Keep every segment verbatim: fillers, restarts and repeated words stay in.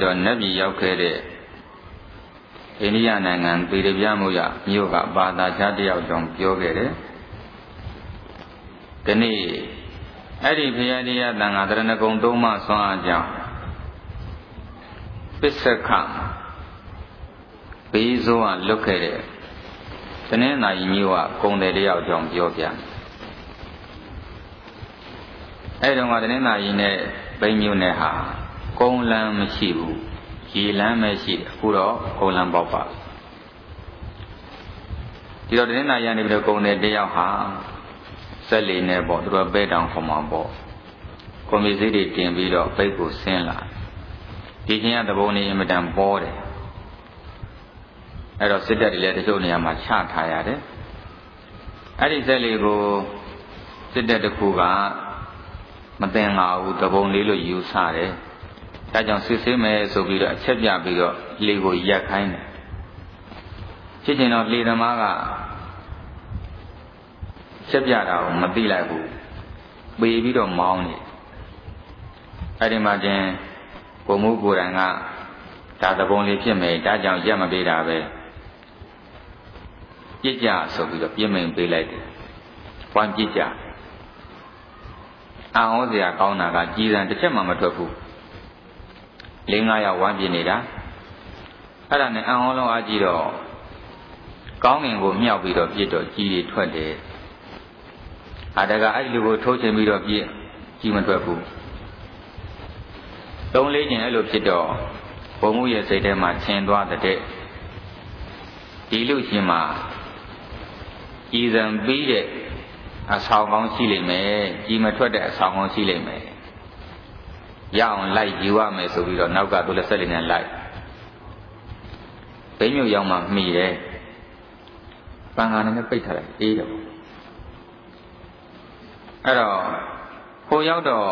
တော့နတ်ပြည်ရောက်ခဲ့တဲ့အိန္ဒိယနိုင်ငံပေရပြမှုရမြို့ကဘာသာခြားတယောက်ကြောင့်ပြောခဲ့တယ်။ဒီနေ့အဲ့ဒီဘုရားတရားတန်ခါတရဏဂုံသုံးပါးဆွမ်းအားကြောင့်ပစ္စကဘေးဆိုးကလွတ်ခဲ့တဲ့တနင်္သာရီမြို့ကဂုံတယ်တယောက်ကြောင့်ပြောပြ။အဲ့တုန်းကတနင်္သာရီနဲ့ဘိန်းမြို့နယ်ဟာကုန်းလမ်းမရှိဘူးရေလမ်းပဲရှိတယ်အခုတော့ကုန်းလမ်းပေါက်ပါဒီတော့တနင်္သာရီကနေပြီးတော့ကုန်းတယ်တယောက်ဟာဆက်လီနဲ့ပေါ့သူတို့ပဲတောင်ခေါ်မှာပေါ့ကွန်ပျူတာတွေတင်ပြီးတော့ပိတ်ကိုဆင်းလာဒီချင်းကသဘုံနေအင်မတန်ပေါ်တယ်အဲ့တော့စစ်တပ်တွေလည်းတချို့နေရာမှာချထားရတယ်အဲ့ဒီဆက်လီကိုစစ်တပ်တစ်ခုကမတင်လာဘူးသဘုံလေးလို့ယူဆတယ်ဒါကြောင့်စစ်ဆေးမယ်ဆိုပြီးတော့အချက်ပြပြီးတော့လေကိုရက်ခိုင်းတယ်ဖြစ်ချင်တော့လေသမားကချက်ပြတာကိုမသိလိုက်ဘူးပေပြီးတော့မောင်းနေအဲ့ဒီမှာချင်းကိုမှုကိုယ်တိုင်ကဒါသဘုံလေးဖြစ်မယ်ဒါကြောင့်ရက်မပေးတာပဲပြစ်ကြဆိုပြီးတော့ပြင်းမိန်ပေးလိုက်တယ်ဝမ်းပြစ်ကြအာဟောစရာကောင်းတာကကြီးစံတစ်ချက်မှမထွက်ဘူးလေးငါးယောက်ဝမ်းပြနေတာအဲ့ဒါနဲ့အာဟောလုံးအားကြီးတော့ကောင်းငင်ကိုမြောက်ပြီးတော့ပြစ်တော့ကြီးတွေထွက်တယ်အာတကအဲ့လူကိုထိုးချင်ပြီးတော့ပြစ်ကြီးမထွက်ဘူးသုံးလေးကျင်အဲ့လိုဖြစ်တော့ဘုံမှုရဲ့စိတ်ထဲမှာဆင်သွားတဲ့ဒီလူရှင်မှာကြီးစံပြီးတဲ့အဆောင်ကောင်းရှိလိမ့်မယ်ကြီးမထွက်တဲ့အဆောင်ကောင်းရှိလိမ့်မယ်ရအောင်လိုက်ယူရမယ်ဆိုပြီးတော့နောက်ကသူလည်းဆက်လေးနဲ့လိုက်ဘိန်းမြို့ရောက်မှမှီတယ်ပန်ကားနဲ့ပိတ်ထားလိုက်အေးတော့အဲ့တော့ဟိုရောက်တော့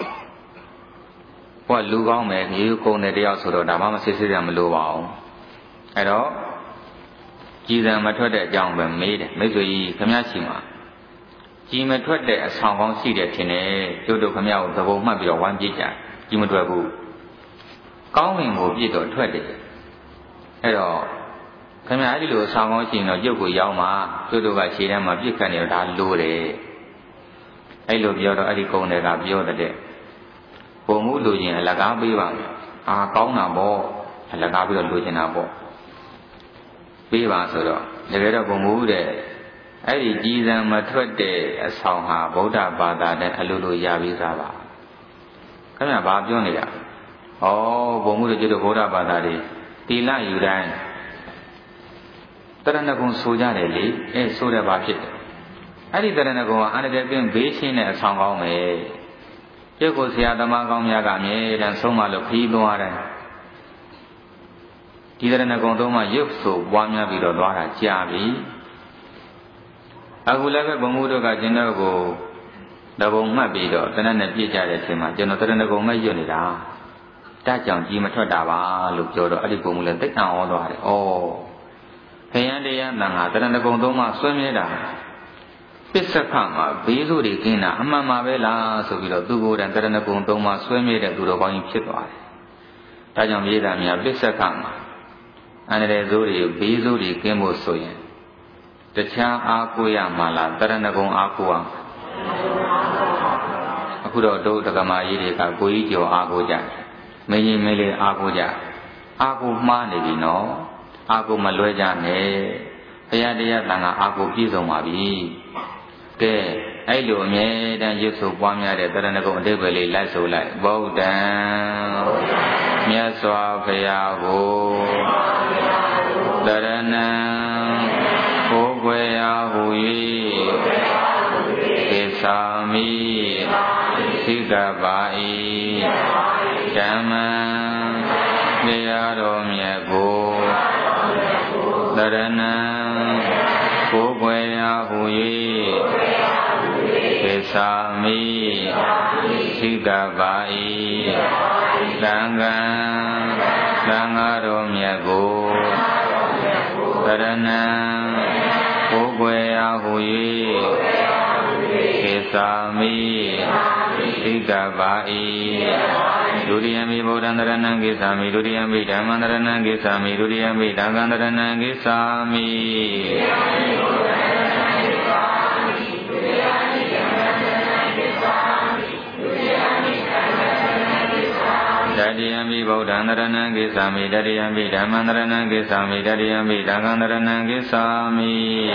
ဟိုကလူကောင်းမယ်ရေကုန်တဲ့တယောက်ဆိုတော့ဒါမှမစစ်စစ်ရမလို့ပါဘူးအဲ့တော့ကြည်စံမထွက်တဲ့အကြောင်းပဲမေးတယ်မိတ်ဆွေကြီးခမည်းရှိမှာကြည်မထွက်တဲ့အဆောင်ကောင်းရှိတယ်ထင်တယ်တို့တို့ခမည်းကိုသဘုံမှတ်ပြီးတော့ဝမ်းပြစ်ကြကြည်မထွက်ဘူးကောင်းဝင်ကိုပြစ်တော့ထွက်တယ်အဲ့တော့ခမည်းအဲ့ဒီလိုအဆောင်ကောင်းရှိရင်တော့ရုပ်ကိုရောက်မှာတို့တို့ကခြေထဲမှာပြစ်ခတ်နေတော့ဒါလိုတယ်အဲ့လိုပြောတော့အဲ့ဒီကုန်းတွေကပြောတဲ့ပုံမှုလူချင်းအလကားပေးပါမယ်အာကောင်းတာပေါ့အလကားပြီးတော့လူချင်းတာပေါ့ပေးပါဆိုတော့တကယ်တော့ပုံမှုတဲ့အဲ့ဒီကြည်စံမထွက်တဲ့အဆောင်ဟာဗုဒ္ဓဘာသာနဲ့အလိုလိုရပြီးသားပါခင်ဗျာဘာပြောနေတာဩဘုံမှုတို့ကျတော့ဗုဒ္ဓဘာသာတွေတိလယူတိုင်းတရဏဂုံဆိုကြတယ်လေအဲဆိုတယ်ဘာဖြစ်တယ်အဲ့ဒီတရဏဂုံကအန္တရာယ်ပြင်းဘေးရှင်းတဲ့အဆောင်ကောင်းပဲကျုပ်ကိုဆရာသမားကောင်းများကအမြဲတမ်းဆုံးမလို့ခီးသွားတယ်ဒီတရဏဂုံသုံးပါးရုပ်ဆိုပွားများပြီးတော့သွားတာကြာပြီအခုလည်းပဲဘုံမှုတို့ကကျင်တော့ကိုတဘုံမှတ်ပြီးတော့တနက်နဲ့ပြည့်ကြတဲ့အချိန်မှာကျွန်တော်တရဏဂုံမဲ့ရွတ်နေတာတတ်ကြောင်ကြီးမထွက်တာပါလို့ပြောတော့အဲ့ဒီဘုံမှုလည်းသိအံ့ဩသွားတယ်ဩခရမ်းတရားတန်ခါတရဏဂုံသုံးပါးဆွဲမြဲတာပစ္စကမှာဘေးဆိုးတွေကင်းတာအမှန်ပါပဲလားဆိုပြီးတော့သူကိုယ်တိုင်တရဏဂုံသုံးပါးဆွဲမြဲတဲ့သူတော်ကောင်းကြီးဖြစ်သွားတယ်ဒါကြောင့်မြေသားများပစ္စကမှာအန္တရာယ်ဆိုးတွေဘေးဆိုးတွေကင်းဖို့ဆိုရင်တခြားအားကိုးရမှာလားတရဏဂုံအားကိုးအောင်အခုတော့တို့ဒကမာကြီးတွေကကိုကြီးကျော်အားကိုးကြမင်းကြီးမင်းလေးအားကိုးကြအားကိုးမှားနေပြီနော်အားကိုးမလွဲကြနဲ့ဘုရားတရားတန်ခါအားကိုးပြည့်စုံပါပြီကဲအဲ့လိုအမြဲတမ်းရွတ်ဆိုပွားများတဲ့တရဏဂုံအဓိပ္ပာယ်လေးလိုက်ဆိုလိုက်ဗုဒ္ဓံမြတ်စွာဘုရားကိုတရဏံကိုယ်ွယ်ရာဟူ၍သေသာမိသိကပါ၏ဓမ္မံတရားတော်မြတ်ကိုတရဏံကိုယ်ွယ်ရာဟူ၍သေသာမိသိကပါ၏သံဃံသံဃာတော်မြတ်ကိုတရဏံကိုယ်ွယ်ရာဟူ၍သေသာမိသိကပါ၏ဒုတိယမိဗုဒ္ဓံတရဏံကိသာမိဒုတိယမိဓမ္မံတရဏံကိသာမိဒုတိယမိသံဃံတရဏံကိသာမိတတိယမိဗုဒ္ဓံတရဏံကိသာမိတတိယမိဓမ္မံတရဏံကိသာမိတတိယမိသံဃံတရဏံကိသာမိ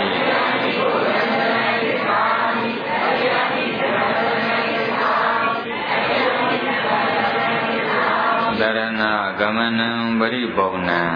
တရဏဂမနံပရိပုံဏံ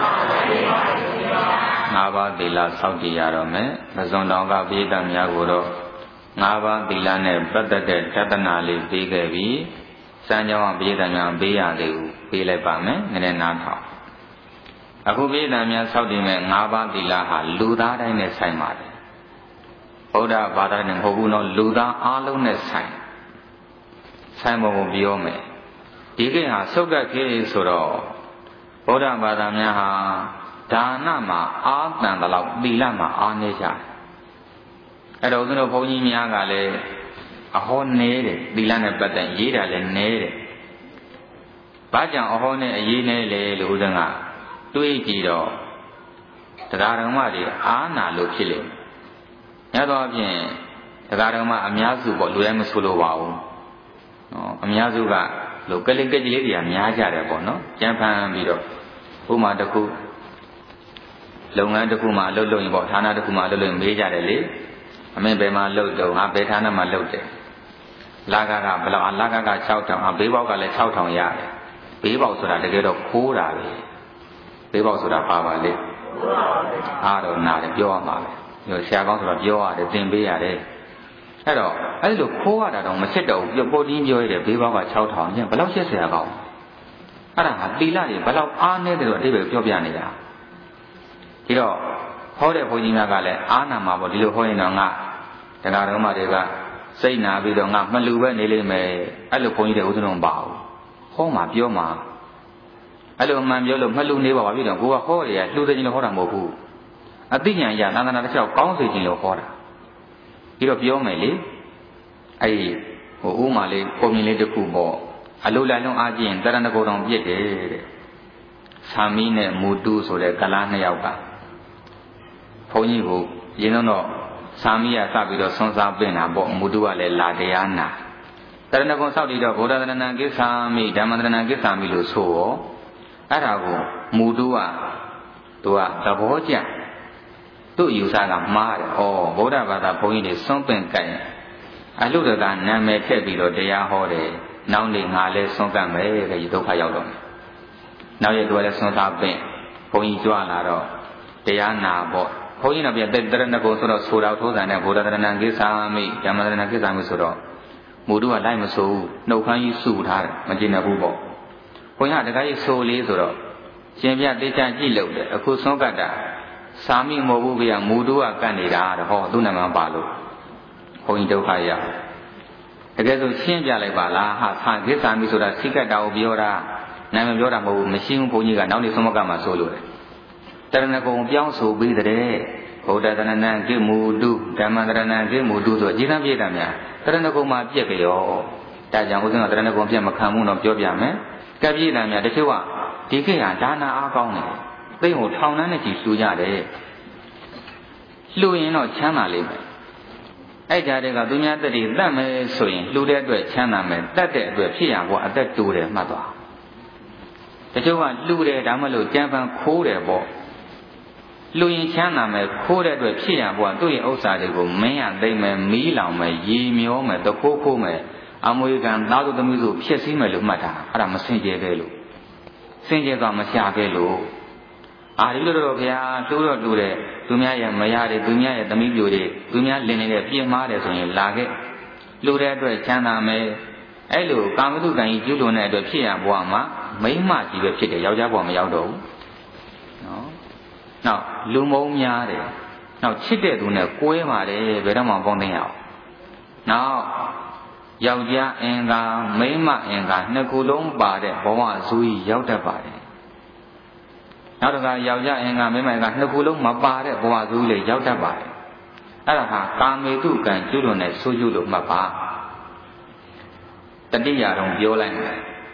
ငါးပါးသီလစောင့်ကြည့်ရတော့မယ်။မဇွန်တော်ကပိဋကများကိုတော့ငါးပါးသီလနဲ့ပတ်သက်တဲ့တဒနာလေးပေးခဲ့ပြီးစံကြောင်းပိဋကများပေးရသေးဘူးပေးလိုက်ပါမယ်။နည်းနည်းနားထောင်။အခုပိဋကများစောင့်တည်မဲ့ငါးပါးသီလဟာလူသားတိုင်းနဲ့ဆိုင်ပါတယ်။ဗုဒ္ဓဘာသာနဲ့မဟုတ်ဘူးနော်လူသားအားလုံးနဲ့ဆိုင်ဆိုင်ဖို့ကိုပြောမယ်။ဒီကိဟာသုတ်ကခေဆိုတော့ဗုဒ္ဓဘာသာများဟာဒါနမှာအာတန်တလောက်သီလမှာအားနေကြတယ်အဲ့တော့ဦးဇင်းတို့ဘုန်းကြီးများကလည်းအဟောနေတယ်သီလနဲ့ပတ်သက်ရေးတာလည်းနေတယ်ဘာကြောင့်အဟောနဲ့အရေးနေလဲလို့ဦးဇင်းကတွေးကြည့်တော့တရားဓမ္မတွေအာနာလို့ဖြစ်လေညတော့အပြင်တရားဓမ္မအများစုပေါ့လူတိုင်းမဆိုလို့ပါဘူးနော်အများစုကလို့ကလေးကလေးတွေကများကြတယ်ပေါ့နော်ကြံဖန်ပြီးတော့ဥမာတစ်ခုလုပ်ငန်းတစ်ခုမှအလုပ်လုပ်ရင်ပေါ့ဌာနတစ်ခုမှအလုပ်လုပ်ရင်မေးကြတယ်လေအမင်းဘယ်မှာလုပ်တော့ငါဘယ်ဌာနမှာလုပ်တယ်လာကကဘယ်လောက်အလာကက၆ထောင်အဘေးပေါက်ကလည်း၆ထောင်ရတယ်ဘေးပေါက်ဆိုတာတကယ်တော့ခိုးတာပဲဘေးပေါက်ဆိုတာပါပါလေအားတော့နာတယ်ပြောရမှာပဲညဆရာကောင်းဆိုတော့ပြောရတယ်သင်ပေးရတယ်အဲ့တော့အဲ့လိုခိုးရတာတော့မဖြစ်တော့ဘူးပိုတင်းပြောရတယ်ဘေးပေါက်က၆ထောင်ညဘယ်လောက်ရှက်ဆရာကောင်းအဲ့ဒါကသီလတွေဘယ်လောက်အားနေတယ်လို့အတိတ်ပဲပြောပြနေတာဒီတော့ဟောတဲ့ဘုန်းကြီးများကလည်းအာနာမှာပေါ့ဒီလိုဟောရင်တော့ငါတရားတော်မတွေကစိတ်နာပြီးတော့ငါမလူပဲနေလိမ့်မယ်အဲ့လိုဘုန်းကြီးတွေဥဒ္ဒရုံပါဘူးဟောမှာပြောမှာအဲ့လိုမှန်ပြောလို့မလူနေပါဘူးပြီးတော့ကိုကဟောရရလှူတဲ့ချင်းလို့ဟောတာမဟုတ်ဘူးအသိဉာဏ်ရသာသနာတစ်လျှောက်ကောင်းစေခြင်းလို့ဟောတာပြီးတော့ပြောမယ်လေအဲ့ဒီဟိုဥမာလေးပုံမြင်လေးတစ်ခုပေါ့အလိုလိုက်လုံးအားကြည့်ရင်တရဏဂုံတော်ပြည့်တယ်တဲ့သာမီးနဲ့မူတုဆိုတဲ့ကလားနှစ်ယောက်ကဘုန်းကြီးကိုရင်းတော့သာမီးကစပြီးတော့ဆွမ်းစားပင့်တာပေါ့မူတုကလည်းလာတရားနာတရဏဂုံဆောက်တည်တော့ဗုဒ္ဓတရဏံကိစ္ဆာမိဓမ္မတရဏံကိစ္ဆာမိလို့ဆိုရောအဲ့ဒါကိုမူတုကသူကသဘောကျသူ့ယူဆကမှားတယ်ဩဗုဒ္ဓဘာသာဘုန်းကြီးတွေဆွမ်းပင့်ကြိုင်အလုတကနာမည်ထည့်ပြီးတော့တရားဟောတယ်နောက်နေ့ငါလည်းဆွမ်းကပ်မယ်တဲ့ဒီဒုက္ခရောက်တော့နောက်ရတော့လည်းဆွမ်းသားပင့်ဘုန်းကြီးကြွလာတော့တရားနာပေါ့ဘုန်းကြီးတော့ပြတဲ့တရဏဂုံဆိုတော့ဆိုတော့ထိုးစံတဲ့ဗုဒ္ဓတရဏံကိစ္ဆာမိဓမ္မတရဏံကိစ္ဆာမိဆိုတော့မူတုကလိုက်မဆိုးဘူးနှုတ်ခမ်းကြီးစုထားတယ်မကျင်ဘူးပေါ့ဘုန်းကြီးကတခါကြီးဆိုလေးဆိုတော့ရှင်ပြတေချာကြည့်လို့တယ်အခုဆွမ်းကတ်တာစာမိမဟုတ်ဘူးဗျာမူတုကကတ်နေတာတော့ဟောသူ့နာမပါလို့ဘုန်းကြီးဒုက္ခရတကယ်ဆိုရှင်းပြလိုက်ပါလားဟာဆာကိစ္ဆာမိဆိုတာစိကတ်တာကိုပြောတာနာမည်ပြောတာမဟုတ်ဘူးမရှိဘူးဘုန်းကြီးကနောက်နေ့ဆွမ်းကတ်မှာဆိုလို့တယ်တရဏဂုံပြောင်းဆိုပြီးတဲ့ဗုဒ္ဓတရဏံကိမူတုဓမ္မတရဏံကိမူတုဆိုအကျဉ်းပြည့်တာများတရဏဂုံမှာပြက်ကြောဒါကြောင့်ဦးဇင်းကတရဏဂုံပြက်မခံဘူးတော့ပြောပြမယ်ကပြည့်တာများတချို့ကဒီခေတ်ဟာဒါနာအားကောင်းတယ်သိဟိုထောင်နှန်းနဲ့ကြီးလှူကြတယ်လှူရင်တော့ချမ်းသာလိမ့်မယ်အဲ့ကြတဲ့ကသူများတက်တည်တတ်မယ်ဆိုရင်လှူတဲ့အတွက်ချမ်းသာမယ်တတ်တဲ့အတွက်ဖြစ်ရဘောအသက်တိုးတယ်မှတ်သွားတချို့ကလှူတယ်ဒါမှမဟုတ်ကြံပန်ခိုးတယ်ပေါ့လူရင်ချမ်းသာမယ်ခိုးတဲ့အတွက်ဖြစ်ရဘောသူ့ရဲ့ဥစ္စာတွေကိုမင်းရသိမ့်မယ်မီးလောင်မယ်ရေမျောမယ်တခိုးခိုးမယ်အမွေကံသားသူသမီးတို့ဖြစ်စည်းမယ်လို့မှတ်တာအဲ့ဒါမစင်ကြယ်ခဲ့လို့စင်ကြယ်သွားမရှာခဲ့လို့အာဒီလိုတော့ဗျာလှူတော့လှူတယ်သူများရဲ့မရတယ်သူများရဲ့သမီးပြိုတွေသူများလင်နေတဲ့ပြင်းမားတယ်ဆိုရင်လာခဲ့လှူတဲ့အတွက်ချမ်းသာမယ်အဲ့လိုကာမတုကံကြီးကျွလွန်တဲ့အတွက်ဖြစ်ရဘဝမှာမိမကြီးပဲဖြစ်တယ်ယောက်ျားဘဝမရောက်တော့ဘူးနော်နောက်လူမုံများတယ်နောက်ချစ်တဲ့သူနဲ့ကွဲပါတယ်ဘယ်တော့မှပေါင်းသိရအောင်နောက်ယောက်ျားအင်္ဂါမိန်းမအင်္ဂါနှစ်ခုလုံးပါတဲ့ဘဝဇူးကြီးရောက်တတ်ပါတယ်နောက်တစ်ခါယောက်ျားအင်္ဂါမိန်းမအင်္ဂါနှစ်ခုလုံးမပါတဲ့ဘဝဇူးလေးရောက်တတ်ပါတယ်အဲ့ဒါဟာကာမေတုကံကျွလွန်တဲ့ဆိုးကျိုးလို့မှတ်ပါတတိယတော့ပြောလိုက်မယ်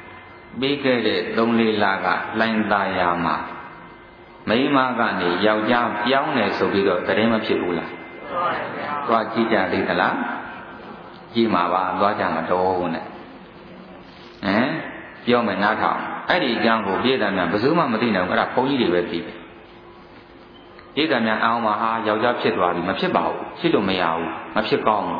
ပြီးခဲ့တဲ့သုံးလေးလကလိုင်းသားရမှာမိမကနေယောက်ျားပြောင်းတယ်ဆိုပြီးတော့တရင်မဖြစ်ဘူးလားသွားကြည့်ကြသေးသလားကြည့်မှာပါသွားကြမှာတော့နဲ့ဟမ်ပြောမယ်နားထောင်အဲ့ဒီအကြောင်းကိုပြည်သားများဘယ်သူမှမသိနိုင်ဘူးအဲ့ဒါဘုန်းကြီးတွေပဲသိတယ်ပြည်သားများအောင်မှာဟာယောက်ျားဖြစ်သွားပြီမဖြစ်ပါဘူးဖြစ်လို့မရဘူးမဖြစ်ကောင်းဘူး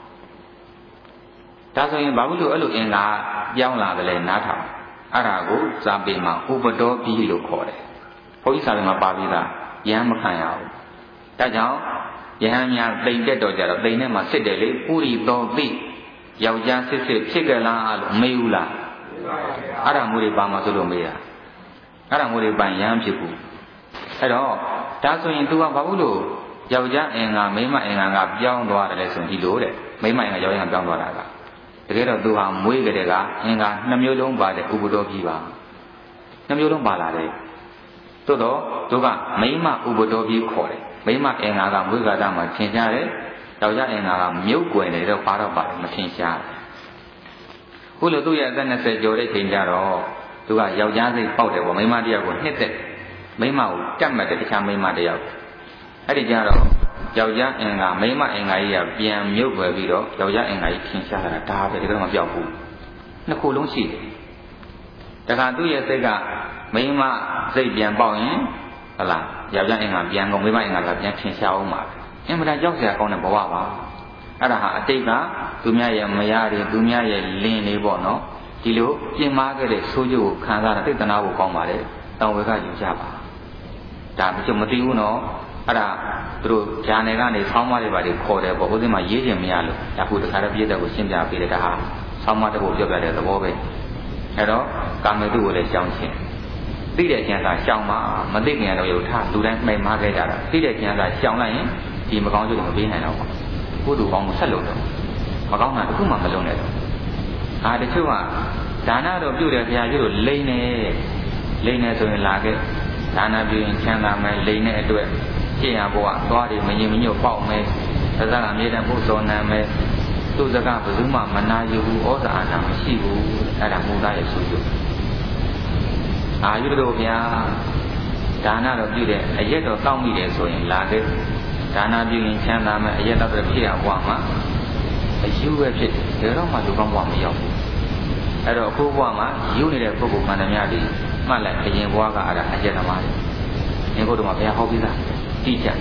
ဒါဆိုရင်ဘာလို့အဲ့လိုအင်္ဂါပြောင်းလာတယ်လဲနားထောင်အဲ့ဒါကိုဇာပေမှာဥပဒောပြီးလို့ခေါ်တယ်ဘုန်းကြီးစာပေမှာပါပြီးသားယဟန်မခံရဘူးဒါကြောင့်ယဟန်များတိမ်တက်တော့ကြတော့တိမ်ထဲမှာစစ်တယ်လေပုရိသောတိယောက်ျားစစ်စစ်ဖြစ်ကြလားလို့မေးဘူးလားအဲ့ဒါမျိုးတွေပါမှာဆိုလို့မေးတာအဲ့ဒါမျိုးတွေပိုင်ယဟန်ဖြစ်ဘူးအဲ့တော့ဒါဆိုရင် तू ကဘာလို့ယောက်ျားအင်္ဂါမိန်းမအင်္ဂါကပြောင်းသွားတယ်လဲဆိုရင်ဒီလိုတဲ့မိန်းမအင်္ဂါယောက်ျားပြောင်းသွားတာကတကယ်တော့ तू ဟာမွေးကြတဲ့ကအင်္ဂါနှမျိုးလုံးပါတဲ့ဥပဒောပြီးပါနှမျိုးလုံးပါလာတယ်သို့တော့သူကမိန်းမဥပဒောပြီးခေါ်တယ်မိန်းမအင်္ဂါကမွေးကာတာမှာထင်ရှားတယ်ယောက်ျားအင်္ဂါကမြုပ်ကွယ်နေတော့ပါတော့ပါတယ်မထင်ရှားဘူးခုလိုသူ့ရဲ့အသက်၂၀ကျော်တဲ့ချိန်ကျတော့သူကယောက်ျားစိတ်ပေါက်တယ်ပေါ့မိန်းမတယောက်ကိုနှစ်သက်မိန်းမကိုတတ်မှတ်တယ်တခြားမိန်းမတယောက်အဲ့ဒီကျတော့ယောက်ျားအင်္ဂါမိန်းမအင်္ဂါကြီးကပြန်မြုပ်ွယ်ပြီးတော့ယောက်ျားအင်္ဂါကြီးထင်ရှားလာတာဒါပဲဒီကတော့မပြောက်ဘူးနှစ်ခုလုံးရှိတယ်တခါသူ့ရဲ့စိတ်ကမိန်းမစိတ်ပြန်ပေါက်ရင်ဟလားယောက်ျားအင်္ဂါပြန်ကုန်မိန်းမအင်္ဂါကပြန်ထင်ရှားအောင်ပါအင်မတန်ကြောက်စရာကောင်းတဲ့ဘဝပါအဲ့ဒါဟာအတိတ်ကသူများရဲ့မယားတွေသူများရဲ့လင်းတွေပေါ့နော်ဒီလိုပြင်မာခဲ့တဲ့ဆိုးကျိုးကိုခံစားတာသိတနာဖို့ကောင်းပါတယ်တောင်ဝဲကယူကြပါဒါမကျမသိဘူးနော်အဲ့ဒါသူတို့ဂျာနယ်ကနေဆောင်းမတွေပါတွေခေါ်တယ်ပေါ့ဥစဉ်မှာရေးချင်မရလို့ဒါခုတခါတော့ပြည့်တဲ့ကိုရှင်းပြပေးတယ်ဒါဟာဆောင်းမတဖို့ပြောပြတဲ့သဘောပဲအဲ့တော့ကာမေတုကိုလည်းရှောင်ခြင်းသိတဲ့ကျန်စာရှောင်ပါမသိခင်တော့ရုပ်ထလူတိုင်းမှိန်မာခဲ့ကြတာသိတဲ့ကျန်စာရှောင်လိုက်ရင်ဒီမကောင်းကျိုးတွေမပေးနိုင်တော့ဘူးကုသိုလ်ကောင်းကိုဆက်လုပ်တော့မကောင်းတာတစ်ခုမှမလုပ်နဲ့တော့အာတချို့ကဒါနတော့ပြုတယ်ဘုရားကြီးတို့လိန်နေလိန်နေဆိုရင်လာခဲ့ဒါနပြုရင်ချမ်းသာမယ်လိန်တဲ့အတွက်ရှင်းရဘဝသွားတယ်မငြိမ်မညွတ်ပေါက်မယ်သဇာကအမြဲတမ်းဖို့စောနံမယ်သူ့စကားဘယ်သူမှမနာယူဘူးဩဇာအာဏာမရှိဘူးအဲ့ဒါမူသားရဲ့ဆိုကျိုးအာယုတို့ဗျာဒါနတော့ပြုတယ်အရက်တော့တောင်းမိတယ်ဆိုရင်လာခဲ့ဒါနပြုရင်ချမ်းသာမယ်အရက်တော့ဖြစ်ရဘဝမှာအယူပဲဖြစ်တယ်ဒါတော့မှလူကောင်းဘဝမရောက်ဘူးအဲ့တော့အခုဘဝမှာယူနေတဲ့ပုဂ္ဂိုလ်မှန်သမျှတွေမှတ်လိုက်အရင်ဘဝကအဲ့ဒါအရက်သမားတွေအင်းကိုတော့မှဘုရားဟောပြီးသားတိကျ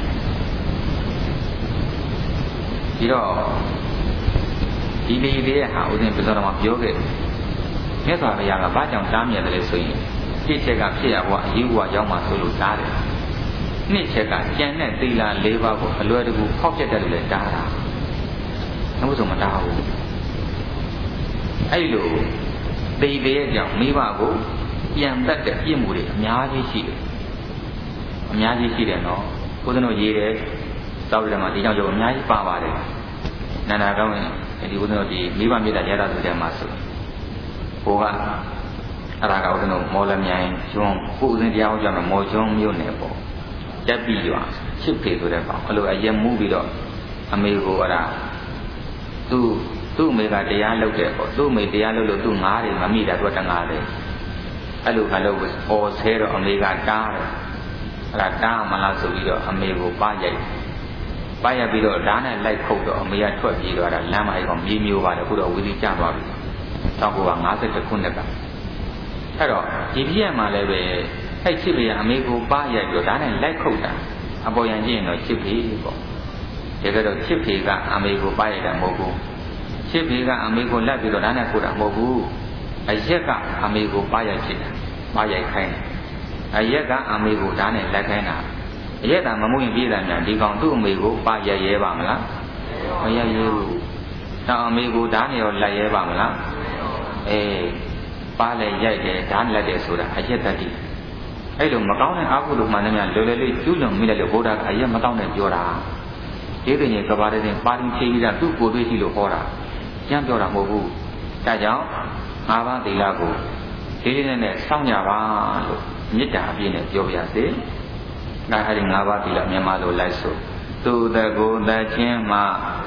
ပြီးတော့ဒီလေလေးရဲ့ဟာဥစဉ်ပြသောတော်မှာပြောခဲ့တယ်မြတ်စွာဘုရားကဘာကြောင့်တားမြစ်တယ်လဲဆိုရင်တစ်ချက်ကဖြစ်ရဘဝအယူဘဝရောက်မှဆိုလို့တားတယ်နှစ်ချက်ကကျန်တဲ့သီလ၄ပါးကိုအလွယ်တကူဖောက်ပြတယ်လို့လည်းတားတာဘုဆိုမတားဘူးအဲ့လိုသိတဲ့ကြောင့်မိဘကိုပြန်တတ်တဲ့ပြစ်မှုတွေအများကြီးရှိတယ်အများကြီးရှိတယ်နော်ဘုရားတို့ရေးတယ်သောက်ရမှာဒီကြောင့်ကြောင့်အများကြီးပါပါတယ်နန္ဒာကောင်းရင်ဒီဘုရားတို့ဒီမိဘမြေတာရတာဆိုတဲ့မှာဆိုဘိုးကအရာကဘုရားတို့မော်လမြိုင်ကျွန်းကိုဦးစင်တရားဟောကြမှာမော်ကျွန်းမြို့နယ်ပေါ့တက်ပြီးရွာချစ်ဖေဆိုတဲ့ကောင်အဲ့လိုအရင်မှုပြီးတော့အမေကိုအဲ့ဒါသူ့သူ့အမေကတရားလုပ်တယ်ပေါ့သူ့အမေတရားလုပ်လို့သူ့ငားတွေမမိတာသူကတငါးတယ်အဲ့လိုခါလို့ဟောဆဲတော့အမေကတားတယ်အဲ့ဒါတားမလားဆိုပြီးတော့အမေကိုပါရိုက်ပါရိုက်ပြီးတော့ဓာတ်နဲ့လိုက်ခုတ်တော့အမေကထွက်ပြေးသွားတာလမ်းမကြီးကောင်မြေမျိုးပါတယ်ခုတော့ဝီလီကျသွားပြီတောက်ကငါး၁၁ခုနှစ်ကအဲ့တော့ဒီပြည့်မှာလည်းပဲအဲ့ချစ်ဖေကအမေကိုပါရိုက်ပြီးတော့ဓာတ်နဲ့လိုက်ခုတ်တာအပေါ်ရန်ကြည့်ရင်တော့ချစ်ဖေပေါ့တကယ်တော့ချစ်ဖေကအမေကိုပါရိုက်တာမဟုတ်ဘူးချစ်ဖေကအမေကိုလက်ပြီးတော့ဓာတ်နဲ့ခုတ်တာမဟုတ်ဘူးအရက်ကအမေကိုပါရိုက်ဖြစ်တာပါရိုက်ခိုင်းအရက်ကအမေကိုဓာတ်နဲ့လက်ခိုင်းတာအရက်ကမမှုရင်ပြည်တယ်များဒီကောင်သူ့အမေကိုပါရရဲပါမလားမရရဲဘူးတော့အမေကိုဓာတ်နဲ့ရောလက်ရဲပါမလားအေးပါလဲရိုက်တယ်ဓာတ်လက်တယ်ဆိုတာအရက်တတိအဲ့လိုမကောင်းတဲ့အကုသိုလ်မှန်တယ်များလွယ်လွယ်လေးကျူးလွန်မိတယ်လို့ဘုရားကအရက်မတောင်းနဲ့ပြောတာဒီပင်ကြီးကဘာတဲ့ပါရင်ဖြေပြီးတာသူ့ကိုယ်တွေ့ရှိလို့ဟောတာကျမ်းပြောတာမဟုတ်ဘူးဒါကြောင့်ငါးပါးသီလကိုဒီလေးနဲ့စောင့်ကြပါလို့မေတ္တာအပြည့်နဲ့ပြောပြရစေငါအဲ့ဒီငါးပါးသီလမြန်မာလိုလိုက်ဆိုသူတကူတချင်းမှာ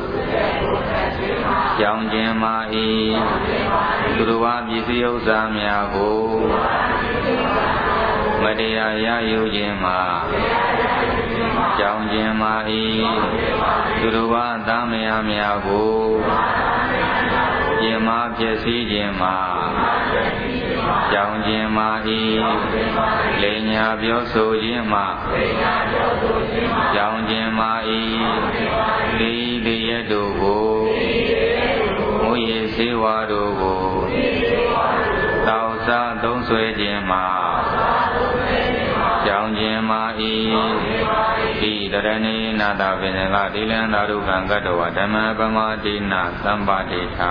ကြောင်းခြင်းမာ၏သူတို့ဘာပြည်စည်းဥစ္စာများကိုမတရားရယူခြင်းမှာကြောင်းခြင်းမာ၏သူတို့ဘာသားမယားများကိုပြင်းမာဖြစ်စည်းခြင်းမှာကြောင်းခြင်းမာ၏လိညာပြောဆိုခြင်းမှာကြောင်းခြင်းမာ၏ဒီဒီရတို့ကိုမူရည်စေဝါတို့ကိုတောက်စားသုံးဆွဲခြင်းမှာကြောင်းခြင်းမာ၏ဤတရဏိနာတပင်ကတိလံသာရုခံကတ္တဝဓမ္မပမတိနာသမ္ပတိထာ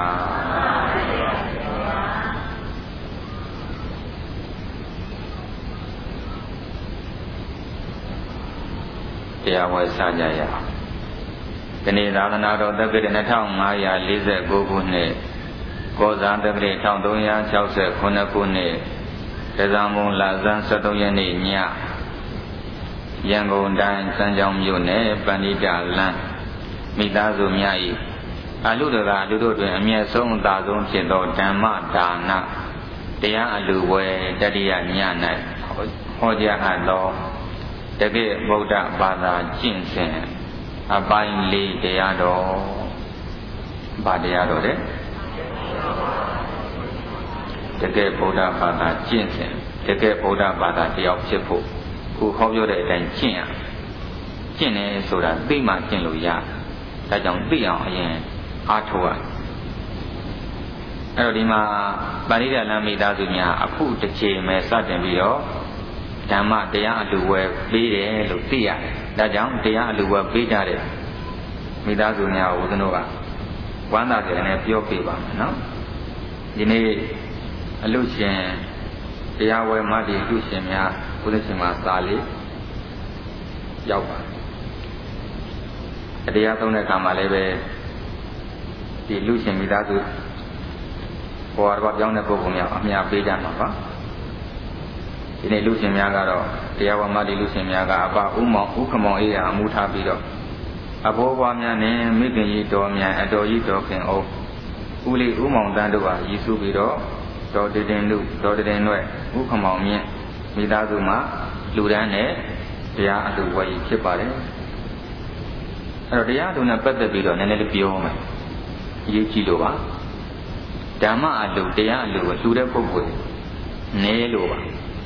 တရားဝဲစကြရအောင်ဒီနေ့သာသနာတော်တက္ကရာနှစ်ထောင်ငါးရာလေးဆယ်ကိုးခုနှစ်ကောဇာတက္ကရာတစ်ထောင်သုံးရာခြောက်ဆယ်ခုနှစ်ခုနှစ်တဇံမုံလဇန်ဆယ်သုံးရက်နေ့ညရန်ကုန်တိုင်းစမ်းချောင်းမြို့နယ်ပဏိတလန်းမိသားစုများ၏အလူတကာလူတို့တွင်အမျက်ဆုံးအသာဆုံးဖြစ်သောဓမ္မဒါနတရားအလူပွဲတတိယည၌ဟောကြားအပ်သောတကယ့်ဗုဒ္ဓဘာသာကျင့်စဉ်အပိုင်းလေးတရားတော်ဗာတရားတော်တဲ့တကယ့်ဗုဒ္ဓဘာသာကျင့်စဉ်တကယ့်ဗုဒ္ဓဘာသာတရားဖြစ်ဖို့ခုဟောပြောတဲ့အတိုင်းကျင့်ရကျင့်နေဆိုတာသိမှကျင့်လို့ရဒါကြောင့်သိအောင်အရင်အားထုတ်ရအဲ့တော့ဒီမှာပါဠိတော်လမ်းမိသားစုများအခုတစ်ချိန်ပဲစတင်ပြီးတော့ဓမ္မတရားအလူဝဲပေးတယ်လို့သိရတယ်ဒါကြောင့်တရားအလူဝဲပေးကြတဲ့မိသားစုများဦးဇင်းတို့ကဝမ်းသာကြတယ်နဲ့ပြောပြပါမယ်နော်ဒီနေ့အလူရှင်တရားဝဲမတိလူရှင်များဦးဇင်းရှင်မှာစာလေးရောက်ပါတရားသုံးတဲ့အခါမှာလည်းပဲဒီလူရှင်မိသားစုဘောရဘပြောင်းတဲ့ပုဂ္ဂိုလ်များအမြတ်ပေးကြမှာပါဒီနေ့လူရှင်များကတော့တရားဝမတိလူရှင်များကအပဥမောင်ဥခမောင်အေးရအမှုထားပြီးတော့အဘောဘွားများနဲ့မိခင်ကြီးတော်များအတော်ကြီးတော်ခင်အောင်ဦးလေးဥမောင်တန်းတို့ဟာရည်စူးပြီးတော့တော်တည်တင်လူတော်တည်တင်လွဲ့ဥခမောင်မြင့်မိသားစုမှာလူတန်းနဲ့တရားအတူဝယ်ဖြစ်ပါတယ်အဲ့တော့တရားအတူနဲ့ပတ်သက်ပြီးတော့နည်းနည်းလေးပြောမယ်ရေးကြည့်လို့ပါဓမ္မအတူတရားအတူကိုလူတဲ့ပုဂ္ဂိုလ်နည်းလို့ပါ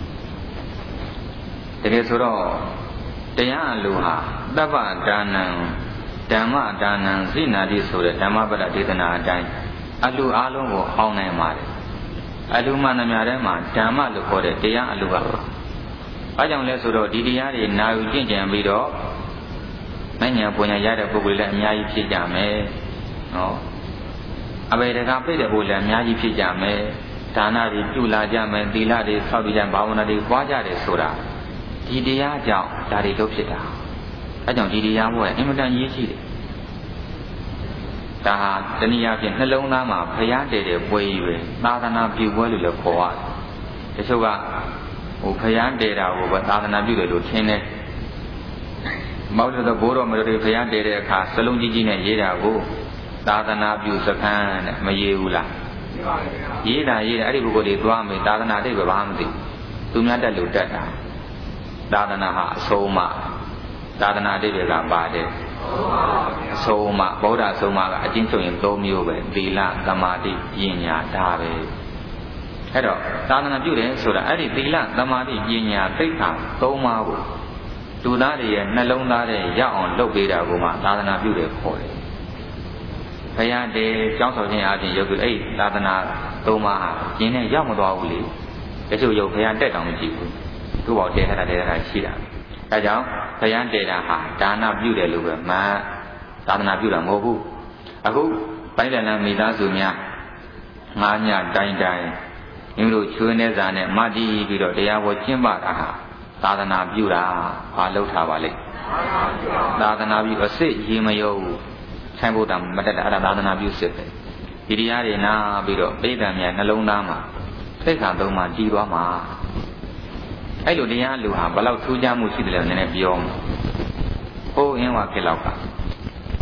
တကယ်ဆိုတော့တရားအလိုဟာတပ္ပဒါနံဓမ္မဒါနံစိနာတိဆိုတဲ့ဓမ္မပဒဒေသနာအတိုင်းအလိုအားလုံးကိုဟောင်းနိုင်ပါတယ်အလိုမှန်များထဲမှာဓမ္မလို့ခေါ်တဲ့တရားအလိုကအားကြောင့်လဲဆိုတော့ဒီတရားတွေနာယူကျင့်ကြံပြီးတော့မဉ္ဇဉ်ပညာရတဲ့ပုဂ္ဂိုလ်လည်းအများကြီးဖြစ်ကြမယ်နော်အဘယ်တကားပြည့်တဲ့ပုဂ္ဂိုလ်လည်းအများကြီးဖြစ်ကြမယ်ဒါနတွေပြုလာကြမယ်သီလတွေဆောက်တည်ကြဘာဝနာတွေပွားကြတယ်ဆိုတာဒီတရားကြောင့်ဒါတွေလုပ်ဖြစ်တာအဲကြောင့်ဒီတရားဘုရားအင်မတန်ရေးရှိတယ်ဒါဟာတနည်းအားဖြင့်နှလုံးသားမှာဖျားတည်တဲ့ပွဲကြီးပဲသာသနာပြုပွဲလို့လည်းခေါ်ရတယ်တချို့ကဟိုဖျားတည်တာကိုပဲသာသနာပြုတယ်လို့ထင်တယ်မောက်တဲ့ဘိုးတော်မတော်တွေဖျားတည်တဲ့အခါစလုံးကြီးကြီးနဲ့ရေးတာကိုသာသနာပြုစခန်းနဲ့မရေးဘူးလားရေးတာရေးတယ်အဲ့ဒီပုဂ္ဂိုလ်တွေသွားမယ်သာသနာတိတ်ပဲဘာမှမသိသူများတက်လို့တက်တာသာသနာဟာအဆုံးအမသာသနာတိတ်တွေကပါတယ်အဆုံးအမဗုဒ္ဓအဆုံးအမကအချင်းချုပ်ရင်၃မျိုးပဲသီလသမာဓိပညာဒါပဲအဲ့တော့သာသနာပြုတယ်ဆိုတာအဲ့ဒီသီလသမာဓိပညာသိက္ခာ၃ပါးကိုလူသားတွေရဲ့နှလုံးသားထဲရောက်အောင်လုပ်ပေးတာကိုမှသာသနာပြုတယ်ခေါ်တယ်ဘုရားတည်းကျောင်းဆောင်ခြင်းအပြင်ယုတ်သူအဲ့သာသနာသုံးပါးဟာကျင်းနဲ့ရောက်မသွားဘူးလေတချို့ယုတ်ဘုရားတက်တောင်မကြည့်ဘူးသူ့ဘောတဲထားတာတဲထားတာရှိတာအဲကြောင့်ဘုရားတည်တာဟာဒါနပြုတယ်လို့ပဲမှန်သာသနာပြုတာမဟုတ်ဘူးအခုပိုင်းတန်လမ်းမိသားစုများငါးညတိုင်းတိုင်းမိမိတို့ချွေးနေစာနဲ့မတည်ပြီးတော့တရားဝကျင့်ပတာဟာသာသနာပြုတာဘာလို့ထားပါလဲသာသနာပြုအစစ်ရေမယုံဆိုင်ဖို့တောင်မတက်တာအဲ့ဒါသာသနာပြုစစ်ပဲဒီတရားတွေနာပြီးတော့ပိဋကံများနှလုံးသားမှာသိက္ခာသုံးပါးတည်သွားမှာအဲ့လိုတရားလူဟာဘယ်လောက်ထူးခြားမှုရှိတယ်လဲနည်းနည်းပြောမှာဟိုးအင်းဝါခေလောက်က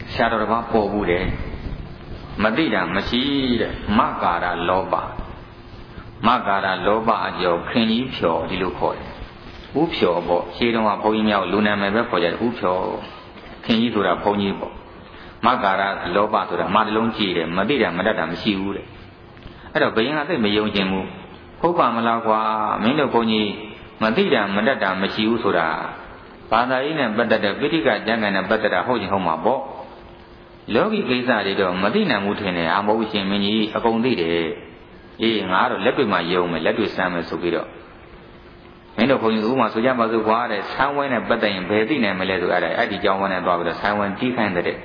ဆရာတော်ကပေါ်ဘူးတယ်မသိတာမရှိတဲ့မကာရလောဘမကာရလောဘအကျော်ခင်ကြီးဖြော်ဒီလိုခေါ်တယ်ဥဖြော်ပေါ့ရှင်းတော့ဘုန်းကြီးများလူနာမည်ပဲခေါ်ကြတယ်ဥဖြော်ခင်ကြီးဆိုတာဘုန်းကြီးပေါ့မကာရလောဘဆိုတာမတလုံးကြည့်တယ်မသိတာမတတ်တာမရှိဘူးတဲ့အဲ့တော့ဘယင်ကသိမယုံကျင်ဘူးဟုတ်ပါမလားကွာမင်းတို့ဘုန်းကြီးမသိတာမတတ်တာမရှိဘူးဆိုတာဘာသာရေးနဲ့ပတ်သက်တဲ့ပိဋကကျမ်းဂန်နဲ့ပတ်သက်တာဟုတ်ရင်ဟုတ်မှာပေါ့လောကီကိစ္စတွေတော့မသိနိုင်ဘူးထင်တယ်အာမဟုတ်ရှင်မင်းကြီးအကုန်သိတယ်အေးငါတော့လက်တွေ့မှာယုံမယ်လက်တွေ့စမ်းမယ်ဆိုပြီးတော့မင်းတို့ဘုန်းကြီးဥမာဆိုကြပါစို့ကွာတဲ့ဆန်းဝဲနဲ့ပတ်သက်ရင်ဘယ်သိနိုင်မလဲဆိုအဲ့ဒါအဲ့ဒီကြောင်းဝဲနဲ့သွားပြီးတော့ဆန်းဝဲတီးခိုင်းတဲ့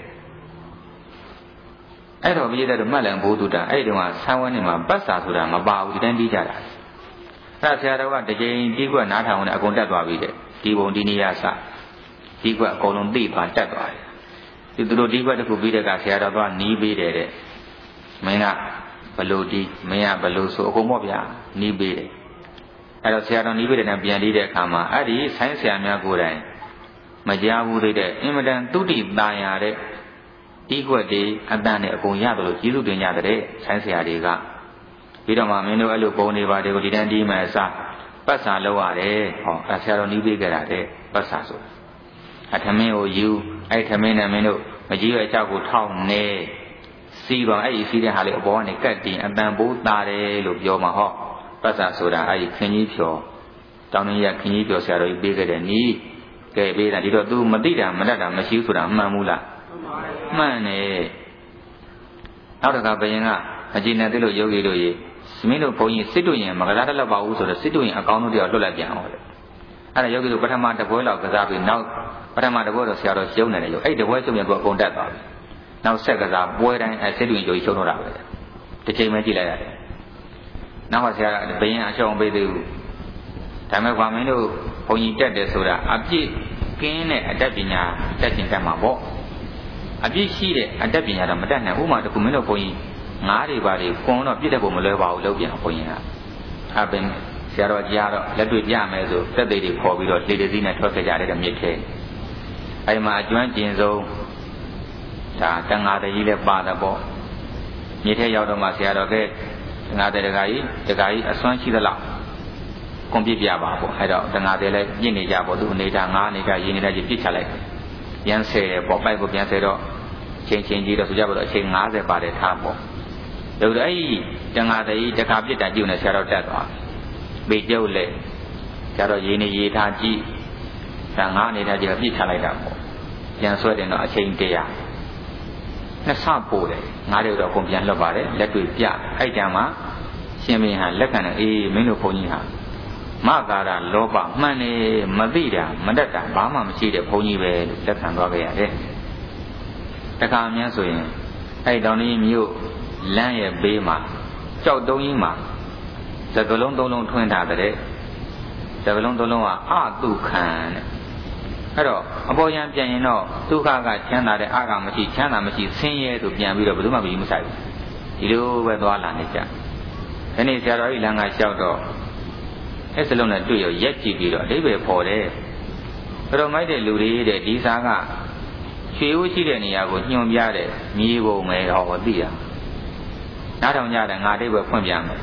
အဲ့တော့ပြည့်တဲ့မှတ်လန်ဘုသူတာအဲ့ဒီတော့ဆန်းဝဲနေမှာပတ်စာဆိုတာမပါဘူးဒီတိုင်းတီးကြတာအဲ့ဆရာတော်ကတစ်ကြိမ်တီးကွက်နားထောင်နေအကုန်တက်သွားပြီတဲ့ဒီဘုံဒီနေရာစတီးကွက်အကုန်လုံးသိသွားတက်သွားတယ်ဒီသူတို့တီးကွက်တစ်ခုပြီးတဲ့ကဆရာတော်ကနီးပေးတယ်တဲ့မင်းကဘလို့တီးမင်းကဘလို့ဆိုအကုန်ပေါ့ဗျာနီးပေးတယ်အဲ့တော့ဆရာတော်နီးပေးတယ်နဲ့ပြန်တီးတဲ့အခါမှာအဲ့ဒီဆိုင်းဆရာများကိုယ်တိုင်မကြားဘူးတဲ့အင်မတန်သုတိတာယာတဲ့တီးကွက်တွေအတန်နဲ့အကုန်ရတယ်လို့ကျေးဇူးတင်ကြတဲ့ဆိုင်းဆရာတွေကပြီးတော့မှမင်းတို့အဲ့လိုပုံနေပါတယ်ကိုဒီတန်းတီးမယ်အစားပတ်စာလောက်ရတယ်ဟောအဲ့ဆရာတော်နီးပေးကြတာတဲ့ပတ်စာဆိုတာအထမင်းကိုယူအဲ့ထမင်းနဲ့မင်းတို့မကြီးရဲ့အကြောက်ကိုထောက်နေစီးပါအဲ့ဒီစီးတဲ့ဟာလေးအပေါ်ကနေကတ်တင်အတန်ပိုးတာတယ်လို့ပြောမှာဟောပတ်စာဆိုတာအဲ့ဒီခင်ကြီးဖြော်တောင်းနေရခင်ကြီးဖြော်ဆရာတော်ကြီးပေးခဲ့တဲ့နီးကဲပေးတာဒီတော့ तू မသိတာမတတ်တာမရှိဘူးဆိုတာမှန်ဘူးလားမှန်တယ်နောက်တစ်ခါဘယင်ကအကျဉ်းနဲ့သိလို့ယောဂီတို့ရေမင်းတို့ဘုန်းကြီးစစ်တို့ရင်မကစားတတ်ပါဘူးဆိုတော့စစ်တို့ရင်အကောင်းတို့တယောက်လွတ်လိုက်ပြန်အောင်လေအဲ့ဒါယောဂီတို့ပထမတပွဲလောက်ကစားပြီးနောက်ပထမတပွဲတော့ဆရာတော်ရှုံးနေတယ်ယောအဲ့တပွဲရှုံးရင်သူအကုန်တက်သွားပြီနောက်ဆက်ကစားပွဲတိုင်းအဲစစ်တို့ရင်ယောဂီရှုံးတော့တာပဲတစ်ချိန်ပဲကြည့်လိုက်ရတယ်နောက်ကဆရာဘယင်အရှုံးပေးသေးဘူးဒါမဲ့ဘာမင်းတို့ဘုန်းကြီးတက်တယ်ဆိုတာအပြည့်ကင်းတဲ့အတတ်ပညာတက်ကျင်တတ်မှာပေါ့အပြည့်ရှိတဲ့အတတ်ပညာတော့မတတ်နိုင်ဥမာတခုမင်းတို့ဘုန်းကြီးငါးတွေပါတွေကွန်တော့ပြစ်တဲ့ပုံမလွဲပါဘူးလုပ်ပြန်ဘုန်းကြီးကအပင်ဆရာတော်ကြားတော့လက်တွေ့ပြမယ်ဆိုတက်သေးတွေခေါ်ပြီးတော့လေတစည်းနဲ့ထွက်ခဲ့ကြတဲ့မြစ်ထဲအဲ့မှာအကျွမ်းကျင်ဆုံးဒါတန်ဃာတကြီးလည်းပါတာပေါ့မြစ်ထဲရောက်တော့မှဆရာတော်ကတန်ဃာတတကာကြီးတကာကြီးအစွမ်းရှိသလောက်ကွန်ပြပြပါပေါ့အဲ့တော့တန်ဃာတွေလည်းပြစ်နေကြပေါ့သူအနေထားငါးအနေထားရင်းနေတဲ့ကြီးပြစ်ချလိုက်ပြန်ဆယ်တယ်ပေါ့ပိုက်ကိုပြန်ဆယ်တော့ချင်းချင်းကြီးတော့ဆိုကြပါတော့အချိန်၅၀ပါတယ်ထားပေါ့ဒါဆိုအဲ့ဒီတန်ဃာတကြီးတခါပြစ်တာကြည့်နေဆရာတော်တက်သွားပေကျုပ်လေဆရာတော်ရင်းနေရေးထားကြည့်ဒါငါအနေထားကြီးပြစ်ချလိုက်တာပေါ့ပြန်ဆွဲတယ်တော့အချိန်တရာနှစ်ဆပို့တယ်ငါတို့တော့ကုန်ပြန်လွတ်ပါတယ်လက်တွေ့ပြအဲ့ကြမှာရှင်မင်းဟာလက်ခံတယ်အေးမင်းတို့ဘုန်းကြီးဟာမကာရလောဘမှန်နေမသိတာမတတ်တာဘာမှမရှိတဲ့ဘုန်းကြီးပဲလို့လက်ခံသွားခဲ့ရတယ်တခါအများဆိုရင်အဲ့တောင်ကြီးမြို့လမ်းရဲ့ဘေးမှာကြောက်တုံးကြီးမှာသကလုံးသုံးလုံးထွင်းထားတဲ့သကလုံးသုံးလုံးကအတုခံတဲ့အဲ့တော့အပေါ်ရန်ပြန်ရင်တော့ဒုက္ခကချမ်းသာတဲ့အကမရှိချမ်းသာမရှိဆင်းရဲဆိုပြန်ပြီးတော့ဘယ်သူမှမယူမဆိုင်ဘူးဒီလိုပဲသွားလာနေကြဒီနေ့ဆရာတော်ကြီးလမ်းကလျှောက်တော့အဲ့စလုံးနဲ့တွေ့ရရက်ကြည့်ပြီးတော့အဓိပ္ပာယ်ပေါ်တယ်အဲ့တော့မိုက်တဲ့လူတွေတဲ့ဒီစားကရွှေဦးရှိတဲ့နေရာကိုညွှန်ပြတဲ့မြေပုံပဲဟောသိရနားထောင်ကြတယ်ငါအဓိပ္ပာယ်ဖွင့်ပြမယ်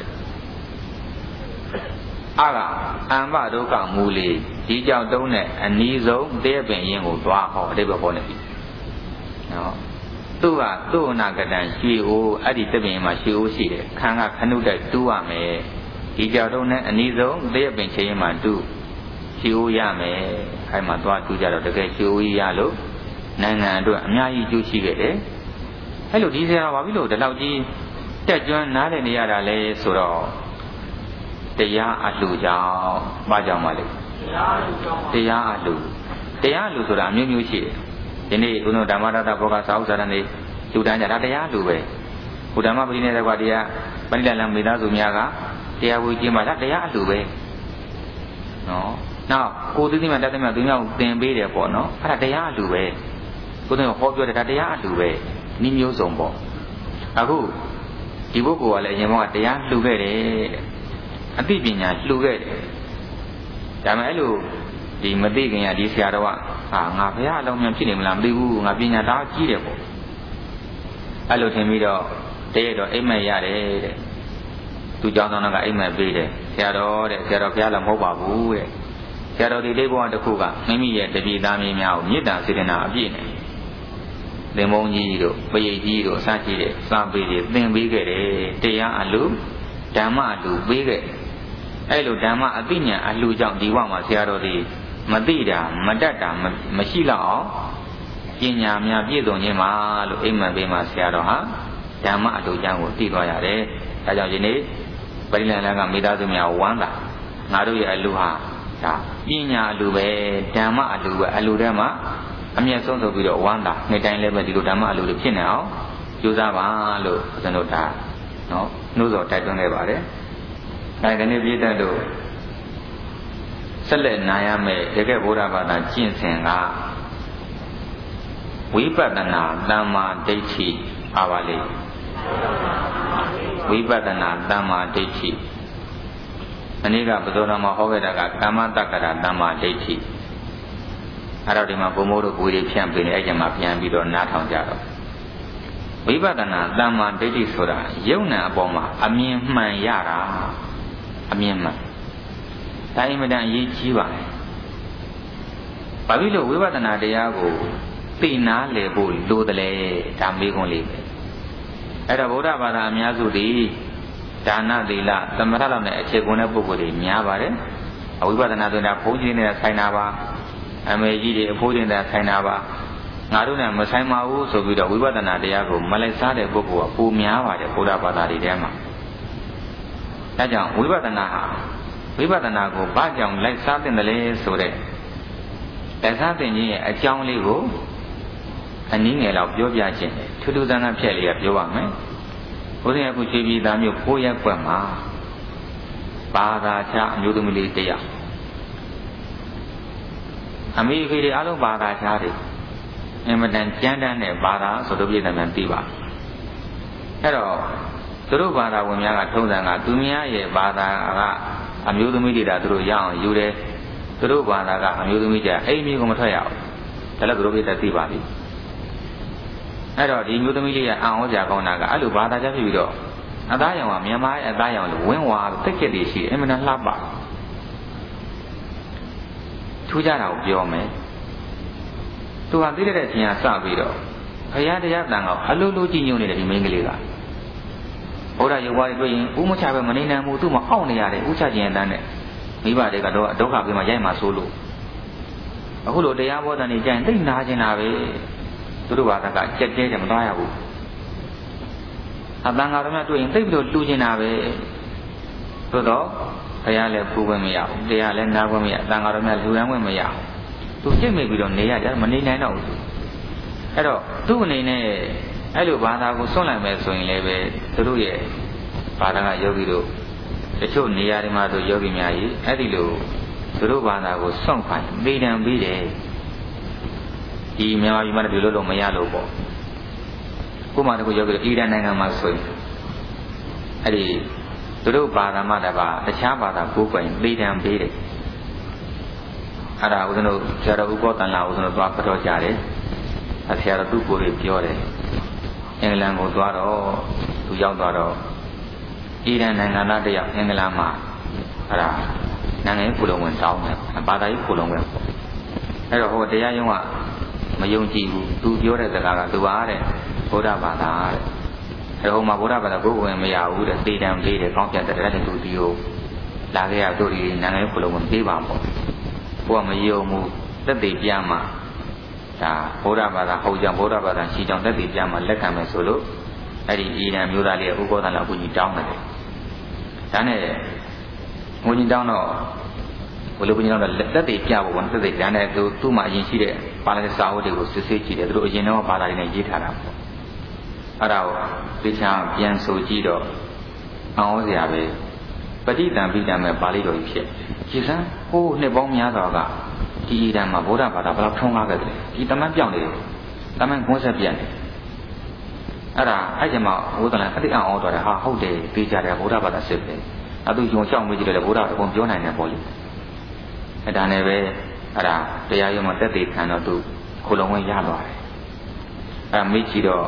အကအမ္ဘဒုက္ခမူလေဒီကြောင့်တုံးနဲ့အနီးဆုံးတဲပင်ရင်ကိုသွားဟောအဓိပ္ပာယ်ပေါ်နေပြီနော်သူကသူ့အနာကတန်ရွှေဦးအဲ့ဒီတပင်မှာရွှေဦးရှိတယ်ခံကခဏုတိုက်တူးရမယ်ဒီကြောင့်တုံးနဲ့အနီးဆုံးတဲပင်ချင်းမှာတူးရွှေဦးရမယ်အဲ့မှာသွားတူးကြတော့တကယ်ရွှေဦးရလို့နိုင်ငံအတွက်အများကြီးကျိုးရှိခဲ့တယ်အဲ့လိုဒီဆရာဘာဖြစ်လို့ဒီလောက်ကြီးတက်ကျွမ်းနားလည်နေရတာလဲဆိုတော့တရားအလှကြောင့်ဘာကြောင့်မလဲတရားအလှတရားအလှဆိုတာအမျိုးမျိုးရှိတယ်ဒီနေ့ဘုရားဓမ္မရတ္တဘောကစာဥစ္စာရနေလူတန်းကြတာတရားအလှပဲဘုဓမ္မပရိနိဒေကွာတရားပဏိလလံမေသားစုများကတရားဝေကျင်းပါလားတရားအလှပဲနော်နောက်ကိုသိသိမှတတ်သိမှသူများကိုသင်ပေးတယ်ပေါ့နော်အဲ့ဒါတရားအလှပဲကိုယ်တော်ဟောပြောတယ်ဒါတရားအလှပဲနှီးမျိုးစုံပေါ့အခုဒီပုဂ္ဂိုလ်ကလည်းအရင်ကတရားလှူခဲ့တယ်တဲ့အသိပညာလှူခဲ့တယ်ဒါမှအဲ့လိုဒီမသိခင်ကဒီဆရာတော်ကဟာငါဘုရားအလုံးမြန်ဖြစ်နေမလားမသိဘူးငါပညာသားကြီးတယ်ပေါ့အဲ့လိုထင်ပြီးတော့တရက်တော့အိမ်မက်ရတယ်တဲ့သူเจ้าတော်ကအိမ်မက်ပေးတယ်ဆရာတော်တဲ့ဆရာတော်ဘုရားလည်းမဟုတ်ပါဘူးတဲ့ဆရာတော်ဒီလေးဘဝတစ်ခုကမိမိရဲ့တပည့်သားမင်းများကိုမေတ္တာစေတနာအပြည့်နဲ့သင်္ဘုံကြီးတို့ပရိတ်ကြီးတို့အစရှိတဲ့စာပေတွေသင်ပေးခဲ့တယ်တရားအလူဓမ္မအလူပေးခဲ့အဲ့လိုဓမ္မအသိဉာဏ်အလူကြောင့်ဒီဘဝမှာဆရာတော်ဒီမသိတာမတတ်တာမရှိတော့အောင်ပညာများပြည့်စုံခြင်းမှာလို့အိမ်မက်ပေးမှာဆရာတော်ဟာဓမ္မအလူကြောင့်ကိုသိသွားရတယ်ဒါကြောင့်ဒီနေ့ပရိလန်လကမိသားစုများဝမ်းသာငါတို့ရဲ့အလူဟာဒါပညာအလူပဲဓမ္မအလူပဲအလူထဲမှာအမြတ်ဆုံးဆိုပြီးတော့ဝမ်းသာနေ့တိုင်းလည်းပဲဒီလိုဓမ္မအလူတွေဖြစ်နေအောင်ကြိုးစားပါလို့ကျွန်တော်ဒါနော်နှိုးဆော်တိုက်တွန်းခဲ့ပါတယ်အဲဒီနေ့ပြည်သက်တို့ဆက်လက်နာရမယ်တကယ်ဗုဒ္ဓဘာသာကျင့်စဉ်ကဝိပဿနာသမ္မာဒိဋ္ဌိပါပါလေဝိပဿနာသမ္မာဒိဋ္ဌိအနည်းကပဇောတော်မှာဟောခဲ့တာကကမ္မတက္ကရာသမ္မာဒိဋ္ဌိအဲ့တော့ဒီမှာဘုံမိုးတို့ကိုယ်တွေဖြန့်ပေးနေအဲ့ကျမှပြန်ပြီးတော့နားထောင်ကြတော့ဝိပဿနာသမ္မာဒိဋ္ဌိဆိုတာယုံနာအပေါ်မှာအမြင်မှန်ရတာအမြင်မှန်ဒါအင်မတန်အရေးကြီးပါလေဘာဖြစ်လို့ဝိပဿနာတရားကိုသိနာလေဖို့လိုတယ်လဲဒါမေးခွန်းလေးပဲအဲ့တော့ဗုဒ္ဓဘာသာအများစုဒီဒါနသီလသမထလောက်နဲ့အခြေခံတဲ့ပုဂ္ဂိုလ်တွေများပါတယ်ဝိပဿနာဆိုတာဘုန်းကြီးတွေနဲ့ဆိုင်တာပါအမေကြီးတွေအဖိုးတွေနဲ့ဆိုင်တာပါငါတို့နဲ့မဆိုင်ပါဘူးဆိုပြီးတော့ဝိပဿနာတရားကိုမလိုက်စားတဲ့ပုဂ္ဂိုလ်ကပိုများပါတယ်ဗုဒ္ဓဘာသာတွေထဲမှာဒါကြောင့်ဝိပဿနာဟာဝိပဿနာကိုဘာကြောင့်လိုက်စားတဲ့လဲဆိုတဲ့လက်စားတင်ခြင်းရဲ့အကြောင်းလေးကိုအနည်းငယ်လောက်ပြောပြခြင်းထူးထူးဆန်းဆန်းဖြည့်လေးရပြောပါမယ်ဘုရားအခုခြေပြည်သားမျိုးကိုရက်ွက်မှာဘာသာခြားအမျိုးသမီးလေးတရားအမေဖေတွေအားလုံးဘာသာခြားတယ်အင်မတန်ကြမ်းတမ်းတဲ့ဘာသာဆိုတော့ပြည်သားများသိပါအဲ့တော့သူတို့ဘာသာဝင်များကထုံးစံကသူများရဲ့ဘာသာကအမျိုးသမီးတွေဒါသူတို့ရအောင်ယူတယ်သူတို့ဘာသာကအမျိုးသမီးကြအိမ်မျိုးကိုမထွက်ရအောင်ဒါလည်းသူတို့ပြည်သားသိပါပြီအဲ့တော့ဒီမျိုးသမီးလေးကအံ့ဩစရာကောင်းတာကအဲ့လိုဘာသာချက်ဖြစ်ပြီးတော့အသားရောင်ကမြန်မာရဲ့အသားရောင်လို့ဝင်းဝါတက်ကြက်တွေရှိတယ်အမှန်တန်လှပထူးခြားတာကိုပြောမယ်သူဟာသိတဲ့အချိန်ကစပြီးတော့ဘုရားတရားတန်ကအလိုလိုကြည်ညိုနေတယ်ဒီမိန်းကလေးကဘုရားရုပ်ဝါးတွေတွေ့ရင်ဥမချပဲမနေနိုင်ဘူးသူ့မှာအောင့်နေရတယ်ဥချခြင်းအတန်းနဲ့မိဘတွေကတော့ဒုက္ခပြေးမှရိုက်မှဆိုးလို့အခုလိုတရားဘောဓာနေကြရင်သိနာကျင်တာပဲသူတို့ဘာသာကကြက်ကြဲတယ်မသွားရဘူးအတန်ဃာတော်များတွေ့ရင်သိပြီးတော့လူကျင်တာပဲသို့တော့ဘုရားလည်းပူခွင့်မရဘူးတရားလည်းနာခွင့်မရအတန်ဃာတော်များလူရန်ခွင့်မရဘူးသူကြိတ်မိပြီးတော့နေရကြမနေနိုင်တော့ဘူးအဲ့တော့သူ့အနေနဲ့အဲ့လိုဘာသာကိုစွန့်လိုက်မယ်ဆိုရင်လည်းပဲသူတို့ရဲ့ဘာသာကယောဂီတို့တချို့နေရာတွေမှာဆိုယောဂီများကြီးအဲ့ဒီလိုသူတို့ဘာသာကိုစွန့်ခိုင်းမိဒံပြီးတယ်ဒီမြန်မာပြည်မှာဒီလိုလို့မရလို့ပေါ့ကိုမှတကူယောဂီတို့အီရန်နိုင်ငံမှာဆိုရင်အဲ့ဒီသူတို့ဘာသာမှတပါတခြားဘာသာကိုယ်ပိုင်မိဒံပြီးတယ်အဲ့ဒါဦးဇင်းတို့ဆရာတော်ဥပ္ပောတန်လာဦးဇင်းတို့သွားဖတ်တော့ကြတယ်ဆရာတော်သူ့ကိုယ်လေးပြောတယ်အင်္ဂလန်ကိုသွားတော့သူရောက်သွားတော့အီရန်နိုင်ငံသားတယောက်အင်္ဂလန်မှာအဲ့ဒါနိုင်ငံရေးကိုလုံးဝင်တောင်းတယ်ဘာသာရေးကိုလုံးဝင်အဲ့တော့ဟိုတရားရုံးကမယုံကြည်ဘူးသူပြောတဲ့စကားကသူပါတဲ့ဗုဒ္ဓဘာသာတဲ့အဲ့ဟိုမှာဗုဒ္ဓဘာသာကိုယ်ဝင်မရဘူးတဲ့သေတံပေးတယ်ကောင်းပြတ်တဲ့တဲ့သူဒီကိုလာခဲ့ရတို့ဒီနိုင်ငံရေးကိုလုံးဝင်ပေးပါပေါ့ကိုကမယုံဘူးသက်သေပြမှာဒါဗုဒ္ဓဘာသာဟုတ်ကြောင့်ဗုဒ္ဓဘာသာရှိကြောင့်သက်သေပြမှာလက်ခံမယ်ဆိုလို့အဲ့ဒီအီရန်မျိုးသားလေးကဥပ္ပောသနာကိုကြီးတောင်းတယ်ဒါနဲ့ငွေကြီးတောင်းတော့ဘယ်လိုကိုကြီးတောင်းတော့သက်သေပြဖို့ကသက်သေဒါနဲ့သူသူ့မှာအရင်ရှိတဲ့ပါဠိစာအုပ်တွေကိုစစ်ဆေးကြည့်တယ်သူတို့အရင်တော့ဘာသာတွေနဲ့ရေးထားတာပေါ့အဲ့ဒါကိုသိချာပြန်ဆိုကြည့်တော့အောင်စရာပဲပဋိသင်္ပိတံမဲ့ပါဠိတော်ကြီးဖြစ်ကြည်စမ်းဟိုးနှစ်ပေါင်းများစွာကဒီအီရန်မှာဗုဒ္ဓဘာသာဘယ်လောက်ထုံးကားခဲ့တယ်ဒီတမန်ပြောင်းနေတယ်တမန်ကွန်းဆက်ပြန်တယ်အဲ့ဒါအဲ့ကျမှဘုရားလည်းအတိအံ့ဩတော်တယ်ဟာဟုတ်တယ်ပြေးကြတယ်ဗုဒ္ဓဘာသာစစ်တယ်အဲ့သူဂျုံချောင်းမေးကြည့်တယ်ဗုဒ္ဓအကုန်ပြောနိုင်တယ်ပေါ့လေအဲ့ဒါနဲ့ပဲအဲ့ဒါတရားရုံးမှာတက်သေးခံတော့သူခုလုံးဝင်ရသွားတယ်အဲ့မေးကြည့်တော့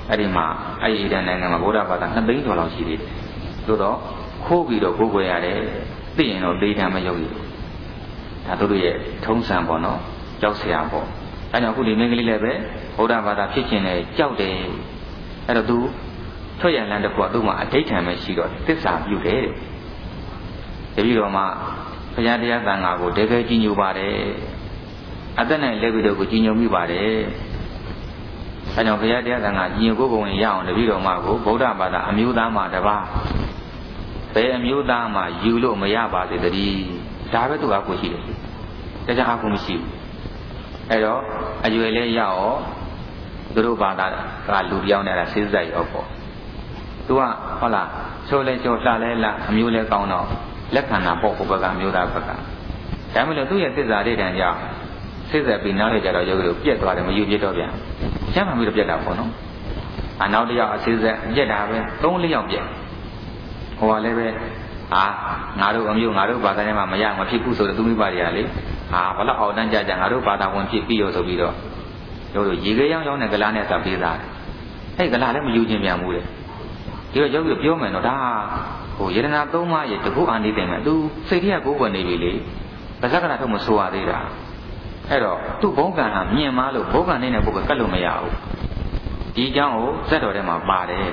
အဲ့ဒီမှာအဲ့ဒီတဲ့နိုင်ငံမှာဗုဒ္ဓဘာသာနှစ်သိန်းကျော်လောက်ရှိသေးတယ်သို့တော့ခိုးပြီးတော့ကိုးကွယ်ရတယ်သိရင်တော့ဒေသမရောက်ဘူးဒါတို့ရဲ့ထုံးစံပေါ့နော်ကြောက်စရာပေါ့ဒါကြောင့်အခုဒီမင်းကလေးလည်းပဲဗုဒ္ဓဘာသာဖြစ်ခြင်းနဲ့ကြောက်တယ်အဲ့တော့သူထွက်ရလန်းတစ်ခုကသူ့မှာအဋိဌံပဲရှိတော့သစ္စာပြုတယ်တဲ့တပည့်တော်မှာဘုရားတရားသံဃာကိုတကယ်ကြည်ညိုပါတယ်အသက်နဲ့လက်ပြီးတော့ကိုကြည်ညိုမိပါတယ်အဲကြောင့်ဘုရားတရားသံဃာကြည်ညိုကိုယ်ကိုယ်ဝင်ရအောင်တပည့်တော်မှာကိုဗုဒ္ဓဘာသာအမျိုးသားမှာတပါးဘယ်အမျိုးသားမှာယူလို့မရပါသေးတည်းဒါပဲသူကကိုရှိတယ်တရားအကူမရှိဘူးအဲတော့အရွယ်လေးရအောင်သူတို့ဘာသာကလူပြောင်းနေတာစိစက်ရောပေါ့သူကဟုတ်လားချိုးလဲချိုးလှလဲလှအမျိုးလဲကောင်းတော့လက်ခံတာပေါ့ဘုဘကအမျိုးသားဘက်ကဒါမှမဟုတ်သူ့ရဲ့သစ္စာဒိဋ္ဌံကြောင့်စိစက်ပြီးနောက်ရကြတော့ယောဂီတို့ပြက်သွားတယ်မယူပြတော့ပြန်ရှင်းမှပြီးတော့ပြက်တာပေါ့နော်အနောက်တစ်ယောက်အစိစက်ပြက်တာပဲသုံးလေးယောက်ပြက်ဟိုကလည်းပဲဟာငါတို့အမျိုးငါတို့ဘာသာထဲမှာမရမဖြစ်ဘူးဆိုတော့သူမိပါတွေကလေဟာဘလောက်အောက်တန်းကြကြငါတို့ဘာသာဝင်ဖြစ်ပြီးရောဆိုပြီးတော့တို့တို့ရေခဲရောင်းရောင်းတဲ့ကလားနဲ့စပေးသားတယ်အဲ့ကလားလည်းမယူခြင်းပြန်ဘူးလေဒီတော့ယောဂီပြောမယ်နော်ဒါဟိုယတနာသုံးပါးရဲ့တကုအာနိသင်ကသူစိတ်ထဲကကိုယ်ပေါ်နေပြီလေပါဇက်ကနာထုတ်မဆိုရသေးတာအဲ့တော့သူ့ဘုံကံဟာမြင်မလို့ဘုံကံနေတဲ့ပုဂ္ဂိုလ်ကတ်လို့မရဘူးဒီအကြောင်းကိုဇက်တော်ထဲမှာပါတယ်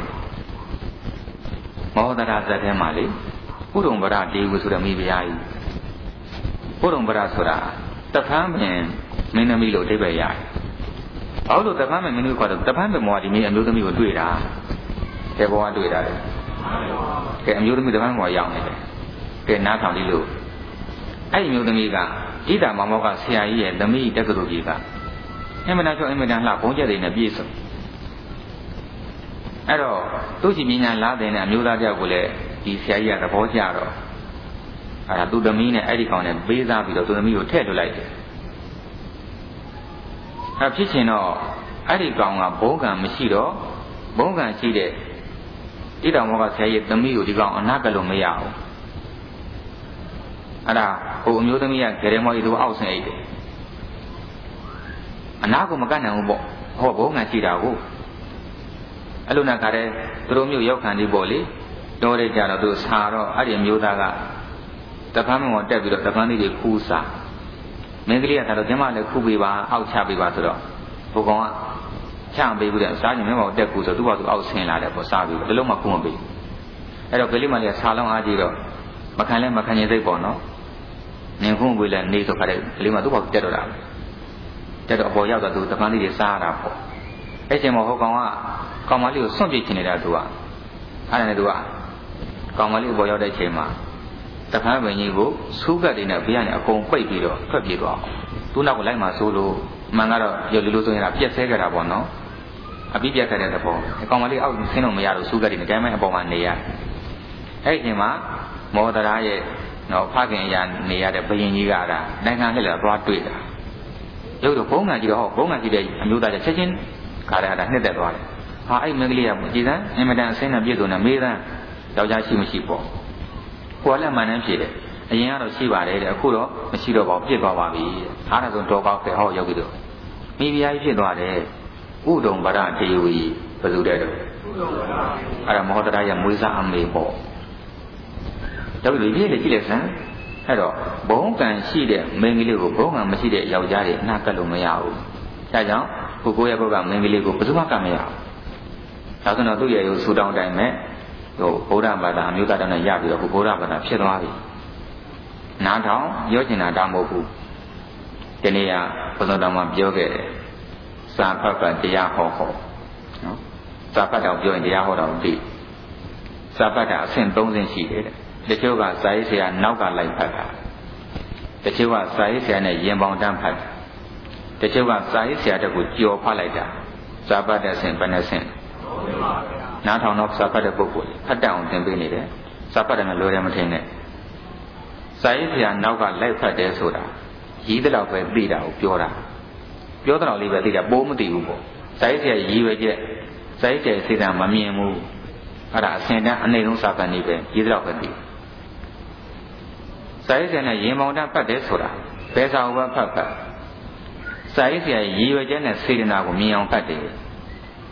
မောဒရာဇက်ထဲမှာလေပုရုံဗရဒေဝဆိုတဲ့မိဖုရားကြီးပုရုံဗရဆိုတာတဖန်းပင်မင်းသမီးလို့အဓိပ္ပာယ်ရတယ်ဘာလို့တဖန်းပင်မင်းသမီးခေါ်တော့တဖန်းပင်မောဒီမင်းအမျိုးသမီးကိုတွေ့တာကဲဘောကတွေ့တာလေကဲအမျိုးသမီးတဖန်းမောရောက်နေတယ်ကဲနားထောင်ကြည့်လို့အဲ့ဒီအမျိုးသမီးကဣဒ္ဓမောမောကဆရာကြီးရဲ့သမီးတက္ကသိုလ်ကြီးကအင်မတန်ချောအင်မတန်လှဘုံကျက်တွေနဲ့ပြည့်စုံအဲ့တော့သူ့ချီပညာလားတဲ့အမျိုးသားတယောက်ကိုလည်းဒီဆရာကြီးကသဘောကျတော့အဲ့ဒါသူ့သမီးနဲ့အဲ့ဒီကောင်နဲ့ပေးစားပြီးတော့သူ့သမီးကိုထည့်ထုတ်လိုက်တယ်အဲ့ဖြစ်ချင်တော့အဲ့ဒီကောင်ကဘုံကံမရှိတော့ဘုံကံရှိတဲ့ဣဒ္ဓမောကဆရာကြီးသမီးကိုဒီကောင်အနာကလို့မရဘူးအဲ့ဒါဟိုအမျိုးသမီးကဂရေမောကြီးသူအောက်ဆင်းအိတ်တယ်အနာကိုမကတ်နိုင်ဘူးပေါ့ဟောဘုံကံရှိတာကိုအဲ့လိုနဲ့ခါတဲ့သူတို့မျိုးရောက်ခံဒီပေါ့လေတော်ရကြတော့သူစာတော့အဲ့ဒီအမျိုးသားကတပန်းမပေါ်တက်ပြီးတော့တပန်းလေးတွေခူးစားမင်းကလေးကသာတော့ကျမလည်းခူးပေးပါအောက်ချပေးပါဆိုတော့ဘုကောင်ကချပေးပြီးတော့စားရင်မင်းပေါ်တက်ခူးဆိုသူ့ဘာသူအောက်ဆင်းလာတယ်ပေါ့စားပြီးတော့တလုံးမခူးမပေးအဲ့တော့ကလေးမလေးကစာလုံးအားကြည့်တော့မခံလဲမခံရင်စိတ်ပေါ့နော်နင်ခုံးပေးလဲနေဆိုခါတဲ့ကလေးမသူ့ဘာတက်တော့တာတက်တော့အပေါ်ရောက်တော့သူတပန်းလေးတွေစားရတာပေါ့အဲ့ချိန်မှာဟိုကောင်ကကောင်မလေးကိုစွန့်ပစ်ချင်နေတာသူကအဲ့ဒါနဲ့သူကကောင်မလေးပေါ်ရောက်တဲ့ချိန်မှာတခါပင်ကြီးကိုစူးကတ်တွေနဲ့ဘေးကနေအကုန်ပိတ်ပြီးတော့ထွက်ပြေးသွားအောင်သူ့နောက်ကိုလိုက်မှဆိုလို့မှန်ကတော့ရုပ်လူလူဆိုရင်ကပြက်ဆဲကြတာပေါ့နော်အပြီးပြက်ခဲ့တဲ့သဘောကောင်မလေးအောက်ဆင်းလို့မရလို့စူးကတ်တွေနဲ့တိုင်းမဲ့အပေါ်မှာနေရအဲ့ဒီချိန်မှာမောဒရာရဲ့နော်ဖခင်ရနေရတဲ့ဘယင်ကြီးကဒါနိုင်ငံနဲ့လည်းသွားတွေ့တာရုပ်တော့ဘုံကကြီးတော့ဟောဘုံကကြီးတဲ့အမျိုးသားချက်ချင်းခါရတာနှစ်သက်သွားတယ်ဟာအဲ့မင်းကလေးကကြည်စမ်းအင်မတန်အစင်းနဲ့ပြည့်စုံတဲ့မေးသန်းယောက်ျားရှိမရှိပေါ့ကိုယ်လည်းမှန်တမ်းဖြေတယ်အရင်ကတော့ရှိပါတယ်တဲ့အခုတော့မရှိတော့ပါဘူးပြစ်သွားပါပြီအားဒါဆိုတော့ကောက်တယ်ဟောယောဂီတို့မိဖုရားကြီးဖြစ်သွားတယ်ဥဒုံဗရတေဝီဘယ်သူတဲ့တော့ဥဒုံဗရအဲ့ဒါမောဟတရရဲ့မွေးစားအမေပေါ့ယောဂီတို့ဒီလေကြည့်လိုက်စမ်းအဲ့တော့ဘုံကံရှိတဲ့မင်းကလေးကိုဘုံကံမရှိတဲ့ယောက်ျားတွေအနာကတ်လို့မရဘူးဒါကြောင့်ကိုကိုရဲ့ဘုရားမင်းကလေးကိုဘယ်သူမှကတ်မရဘူးဒါဆိုတော့သူ့ရဲ့ရုပ်ဆူတောင်းတိုင်းမဲ့ဟိုဗုဒ္ဓဘာသာအမျိုးသားတောင်းနဲ့ရပြီးတော့ဘုရားဘာသာဖြစ်သွားပြီနားထောင်ပြောချင်တာတောင်းမဟုတ်ဘူးဒီနေ့ကဘုရားတော်မှာပြောခဲ့တယ်စာဖတ်ပတ်တရားဟောဟောနော်စာဖတ်တော့ပြောရင်တရားဟောတော့သိစာဖတ်တာအဆင့်၃ဆင့်ရှိတယ်တဲ့တချို့ကစာရေးဆရာနောက်ကလိုက်ဖတ်တာတချို့ကစာရေးဆရာနဲ့ရင်ပေါင်တန်းဖတ်တချို့ကစာရေးဆရာတက်ကိုကြော်ဖတ်လိုက်တာစာဖတ်တဲ့အဆင့်ဘယ်နှဆင့်နားထောင်တော့စာဖတ်တဲ့ပုဂ္ဂိုလ်ဖတ်တတ်အောင်သင်ပေးနေတယ်စာဖတ်တယ်မလွယ်တယ်မထင်နဲ့စာရေးဆရာနောက်ကလိုက်ဖတ်တယ်ဆိုတာရည်တလောက်ပဲသိတာကိုပြောတာပြောတော့လေးပဲသိတာပိုးမသိဘူးပေါ့စာရေးဆရာရည်ပဲကျက်စာရေးဆရာစေတံမမြင်ဘူးအဲ့ဒါအစင်တန်းအနေလုံးစာဖတ်နေပဲရည်တလောက်ပဲသိစာရေးဆရာနဲ့ရင်ပေါင်တန်းဖတ်တယ်ဆိုတာဘယ်စာဟုတ်ဖတ်ဖတ်စာရေးဆရာရည်ရွယ်ချက်နဲ့စေတနာကိုမြင်အောင်ဖတ်တယ်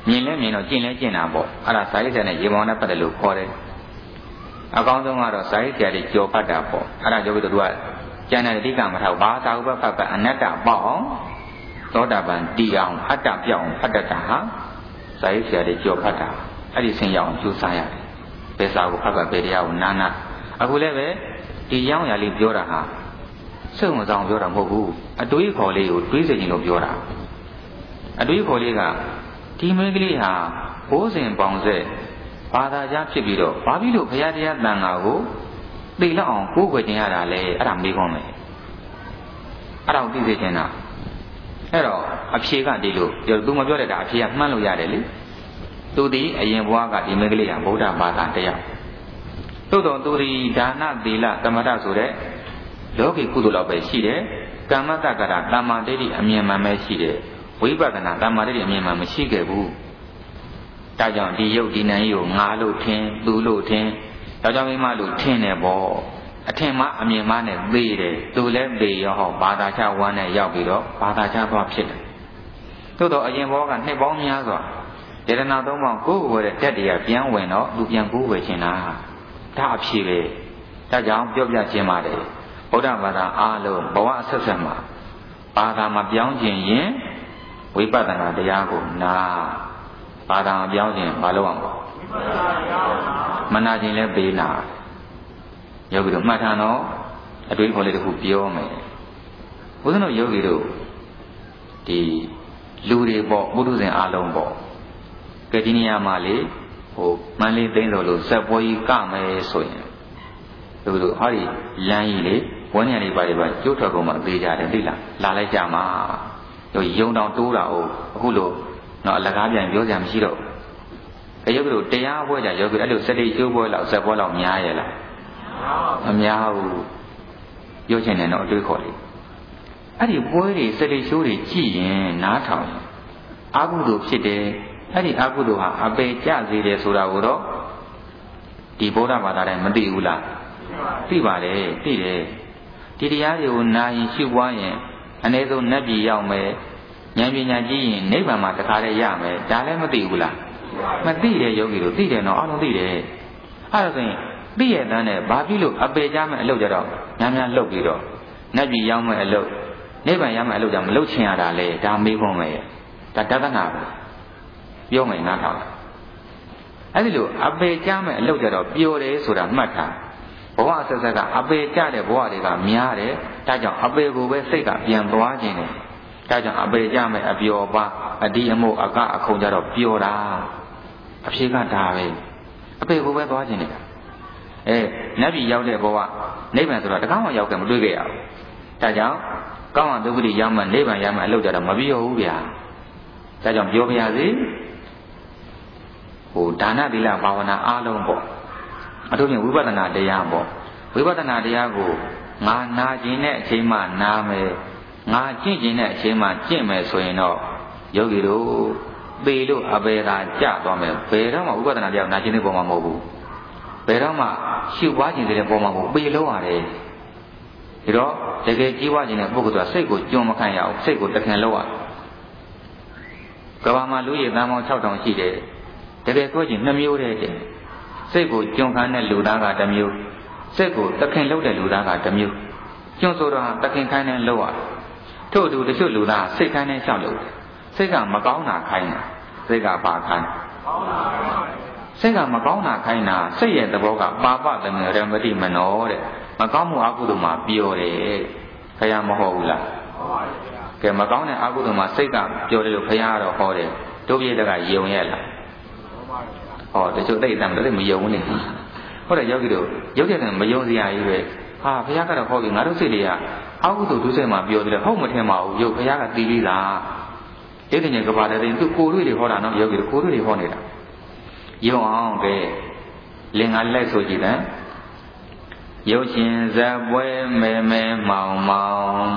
မြင်လဲမြင်တော့ကျင့်လဲကျင့်တာပေါ့အဲ့ဒါစာရေးဆရာနဲ့ရေပေါင်းနဲ့ပတ်သက်လို့ခေါ်တယ်အကောင်းဆုံးကတော့စာရေးဆရာတွေကြော်ဖတ်တာပေါ့အဲ့ဒါကြောင့်သူကကျန်တဲ့အဓိကမထောက်ဘာသာဥပ္ပဖတ်ဖတ်အနတ္တပေါ့အောင်သောတာပန်တီအောင်အတ္တပြောင်းဖတ်တတ်တာဟာစာရေးဆရာတွေကြော်ဖတ်တာအဲ့ဒီဆင်ရအောင်ကြိုးစားရတယ်ဘယ်စာကိုဖတ်ဖတ်ဘယ်တရားကိုနာနာအခုလည်းပဲဒီရောင်းရလေးပြောတာဟာစိတ်ဝင်စားအောင်ပြောတာမဟုတ်ဘူးအတွေးခေါ်လေးကိုတွေးစိတ်ချင်းလို့ပြောတာအတွေးခေါ်လေးကဒီမိန်းကလေးဟာဘိုးစဉ်ပေါင်ဆက်ဘာသာကြားဖြစ်ပြီးတော့ဘာဖြစ်လို့ဘုရားတရားတန်ခါကိုသိလောက်အောင်ကိုးကွယ်ခြင်းရတာလဲအဲ့ဒါမေးခွန်းမယ်အဲ့ဒါကိုသိစေချင်တာအဲ့တော့အဖြေကဒီလိုပြောသူမပြောတဲ့ဒါအဖြေကမှန်းလို့ရတယ်လေသူဒီအရင်ဘဝကဒီမိန်းကလေးဟာဗုဒ္ဓဘာသာတရားသို့တော်သူဒီဒါနသီလသမထဆိုတဲ့လောကီကုသိုလ်လောက်ပဲရှိတယ်ကမ္မတက္ကရာတမ္မာဒိဋ္ဌိအမြင်မှန်ပဲရှိတယ်ဝိပဿနာတမ္မာဒိဋ္ဌိအမြင်မှန်မရှိခဲ့ဘူးဒါကြောင့်ဒီယုတ်ဒီနံကြီးကိုငါလို့ထင်သူလို့ထင်ဒါကြောင့်မိမလို့ထင်တယ်ပေါ့အထင်မှအမြင်မှနဲ့သိတယ်သူလည်းသိရောဟောဘာသာချဝမ်းနဲ့ရောက်ပြီးတော့ဘာသာချသွားဖြစ်တယ်သို့တော့အရင်ဘောကနှစ်ပေါင်းများစွာယတနာသုံးပါးကိုယ်ကိုယ်တဲ့တက်တရားပြန်ဝင်တော့သူပြန်ကိုယ်ဝယ်ခြင်းလားဒါအဖြစ်ပဲဒါကြောင့်ပြောပြခြင်းပါတယ်ဗုဒ္ဓဘာသာအားလုံးဘဝဆက်ဆက်မှာဘာသာမပြောင်းခြင်းရင်ဝိပဿနာတရားကိုနာဘာသာမပြောင်းခြင်းမလုပ်အောင်မနာခြင်းလည်းပေးနာယောဂီတို့မှတ်ထားတော့အတွေးခေါ်လေးတစ်ခုပြောမယ်ဘုရားတို့ယောဂီတို့ဒီလူတွေပေါ့ပုထုဇဉ်အားလုံးပေါ့ကဲဒီနေရာမှာလေဟိုမန္တလေးသိန်းတော်လို့ဇက်ပွဲကြီးကမယ်ဆိုရင်သူတို့ဟောဒီလမ်းကြီးလေဝန်းညံလေးပါတွေပါကျိုးထွက်ကုန်မှသေးကြတယ်သိလားလာလိုက်ကြမှာဟိုယုံတောင်တိုးတာဟုတ်အခုလို့တော့အလကားပြန်ပြောကြမရှိတော့အဲယောဂီတို့တရားပွဲကြယောဂီအဲ့လိုစတိကျိုးပွဲလောက်ဇက်ပွဲလောက်များရဲ့လားမများဘူးပြောချင်တယ်တော့အတွေးခေါ်လေအဲ့ဒီပွဲတွေစတိချိုးတွေကြည့်ရင်နားထောင်အာဟုတုဖြစ်တယ်အဲ့ဒီအာဟုတုဟာအပေကျစေတယ်ဆိုတာကိုတော့ဒီဗုဒ္ဓဘာသာတိုင်းမသိဘူးလားသိပါတယ်သိတယ်ဒီတရားတွေကိုနာရင်ရှုပွားရင်အ ਨੇ ဆုံးနတ်ပြည်ရောက်မယ်ဉာဏ်ပညာကြီးရင်နိဗ္ဗာန်မှာတခါတည်းရမယ်ဒါလည်းမသိဘူးလားမသိတယ်ယောဂီတို့သိတယ်နော်အားလုံးသိတယ်အဲ့ဒါဆိုရင်သိရတဲ့နဲ့ဘာဖြစ်လို့အပေကြမဲ့အလုပ်ကြတော့များများလုပ်ပြီးတော့နတ်ပြည်ရောက်မဲ့အလုပ်နိဗ္ဗာန်ရမဲ့အလုပ်ကြမလုပ်ချင်ရတာလေဒါမေးခွန်းပဲဒါတသနာပဲပြောမယ်နားထောင်အဲ့ဒီလိုအပေကြမဲ့အလုပ်ကြတော့ပျော်တယ်ဆိုတာမှတ်ထားဘဝဆက်ဆက်ကအပေကြတဲ့ဘဝတွေကများတယ်ဒါကြောင့်အပေကိုပဲစိတ်ကပြန်သွားခြင်းတယ်ဒါကြောင့်အပေကြမဲ့အပျော်ပါအဒီအမို့အကအခုံကြတော့ပျော်တာအဖြေကဒါပဲအပေကိုပဲသွားခြင်းတယ်အဲနတ်ပြည်ရောက်တဲ့ဘဝနိဗ္ဗာန်ဆိုတာတကားမှရောက်ကြမတွေ့ခဲ့ရဘူးဒါကြောင့်ကောင်းအောင်ဒုက္ခတိရောက်မှနိဗ္ဗာန်ရမှအလုပ်ကြတော့မပြောဘူးဗျာဒါကြောင့်ပြောပြရစီဟိုဒါနသီလဘာဝနာအားလုံးပေါ့အထူးဖြင့်ဝိပဿနာတရားပေါ့ဝိပဿနာတရားကိုငါနာခြင်းနဲ့အချိန်မှနာမယ်ငါကျင့်ခြင်းနဲ့အချိန်မှကျင့်မယ်ဆိုရင်တော့ယောဂီတို့ပေလို့အပေသာကြသွားမယ်ဘယ်တော့မှဝိပဿနာတရားနာခြင်းတဲ့ပုံမှာမဟုတ်ဘူးဘယ်တော့မှရှုပွားခြင်းတဲ့ပုံမှာမဟုတ်ပေလုံးရတယ်ဒီတော့တကယ်ကြီးပွားခြင်းတဲ့ပုဂ္ဂိုလ်ကစိတ်ကိုကြုံမခံရအောင်စိတ်ကိုတခင်လောက်ရကဘာမှာလူရည်သန်းပေါင်း ခြောက်ထောင်ရှိတယ်တကယ်ဆိုရင်နှမျိုးတည်းတဲ့စိတ်ကိုကြုံခံတဲ့လူသားကတစ်မျိုးစိတ်ကိုတခင်လောက်တဲ့လူသားကတစ်မျိုးကျွန်းဆိုတော့တခင်ခိုင်းတဲ့လောက်ရထို့အတူတချို့လူသားစိတ်ခိုင်းတဲ့လျှောက်လို့စိတ်ကမကောင်းတာခိုင်းတာစိတ်ကပါခိုင်းစိတ်ကမကောင်းတာခိုင်းတာစိတ်ရဲ့သဘောကပါပတမေရမတိမနောတဲ့မကောင်းမှုအကုသိုလ်မှာပျော်တယ်ခရမဟုတ်ဘူးလားကဲမကောင်းတဲ့အကုသိုလ်မှာစိတ်ကပျော်တယ်လို့ခရကတော့ဟောတယ်တို့ပြည့်တကယုံရဲ့လားဟောတချို့သိတယ်မလို့မယုံဘူးနေဟုတ်တယ်ယောဂီတို့ရုပ်ရည်ကမယုံစရာကြီးပဲဟာဘုရားကတော့ဟောပြီငါတို့စိတ်တွေကအကုသိုလ်ဒုစရိုက်မှာပျော်တယ်ဟုတ်မထင်ပါဘူးရုပ်ဘုရားကသိပြီးသားဒီကနေ့ကဘာတဲ့သူကိုယ်တွေ့တွေဟောတာနော်ယောဂီတို့ကိုယ်တွေ့တွေဟောနေတာယုံအောင်ကဲလင်္ကာလိုက်ဆိုကြည့်တယ်ရုပ်ရှင်ဇက်ပွဲမဲမဲမောင်မောင်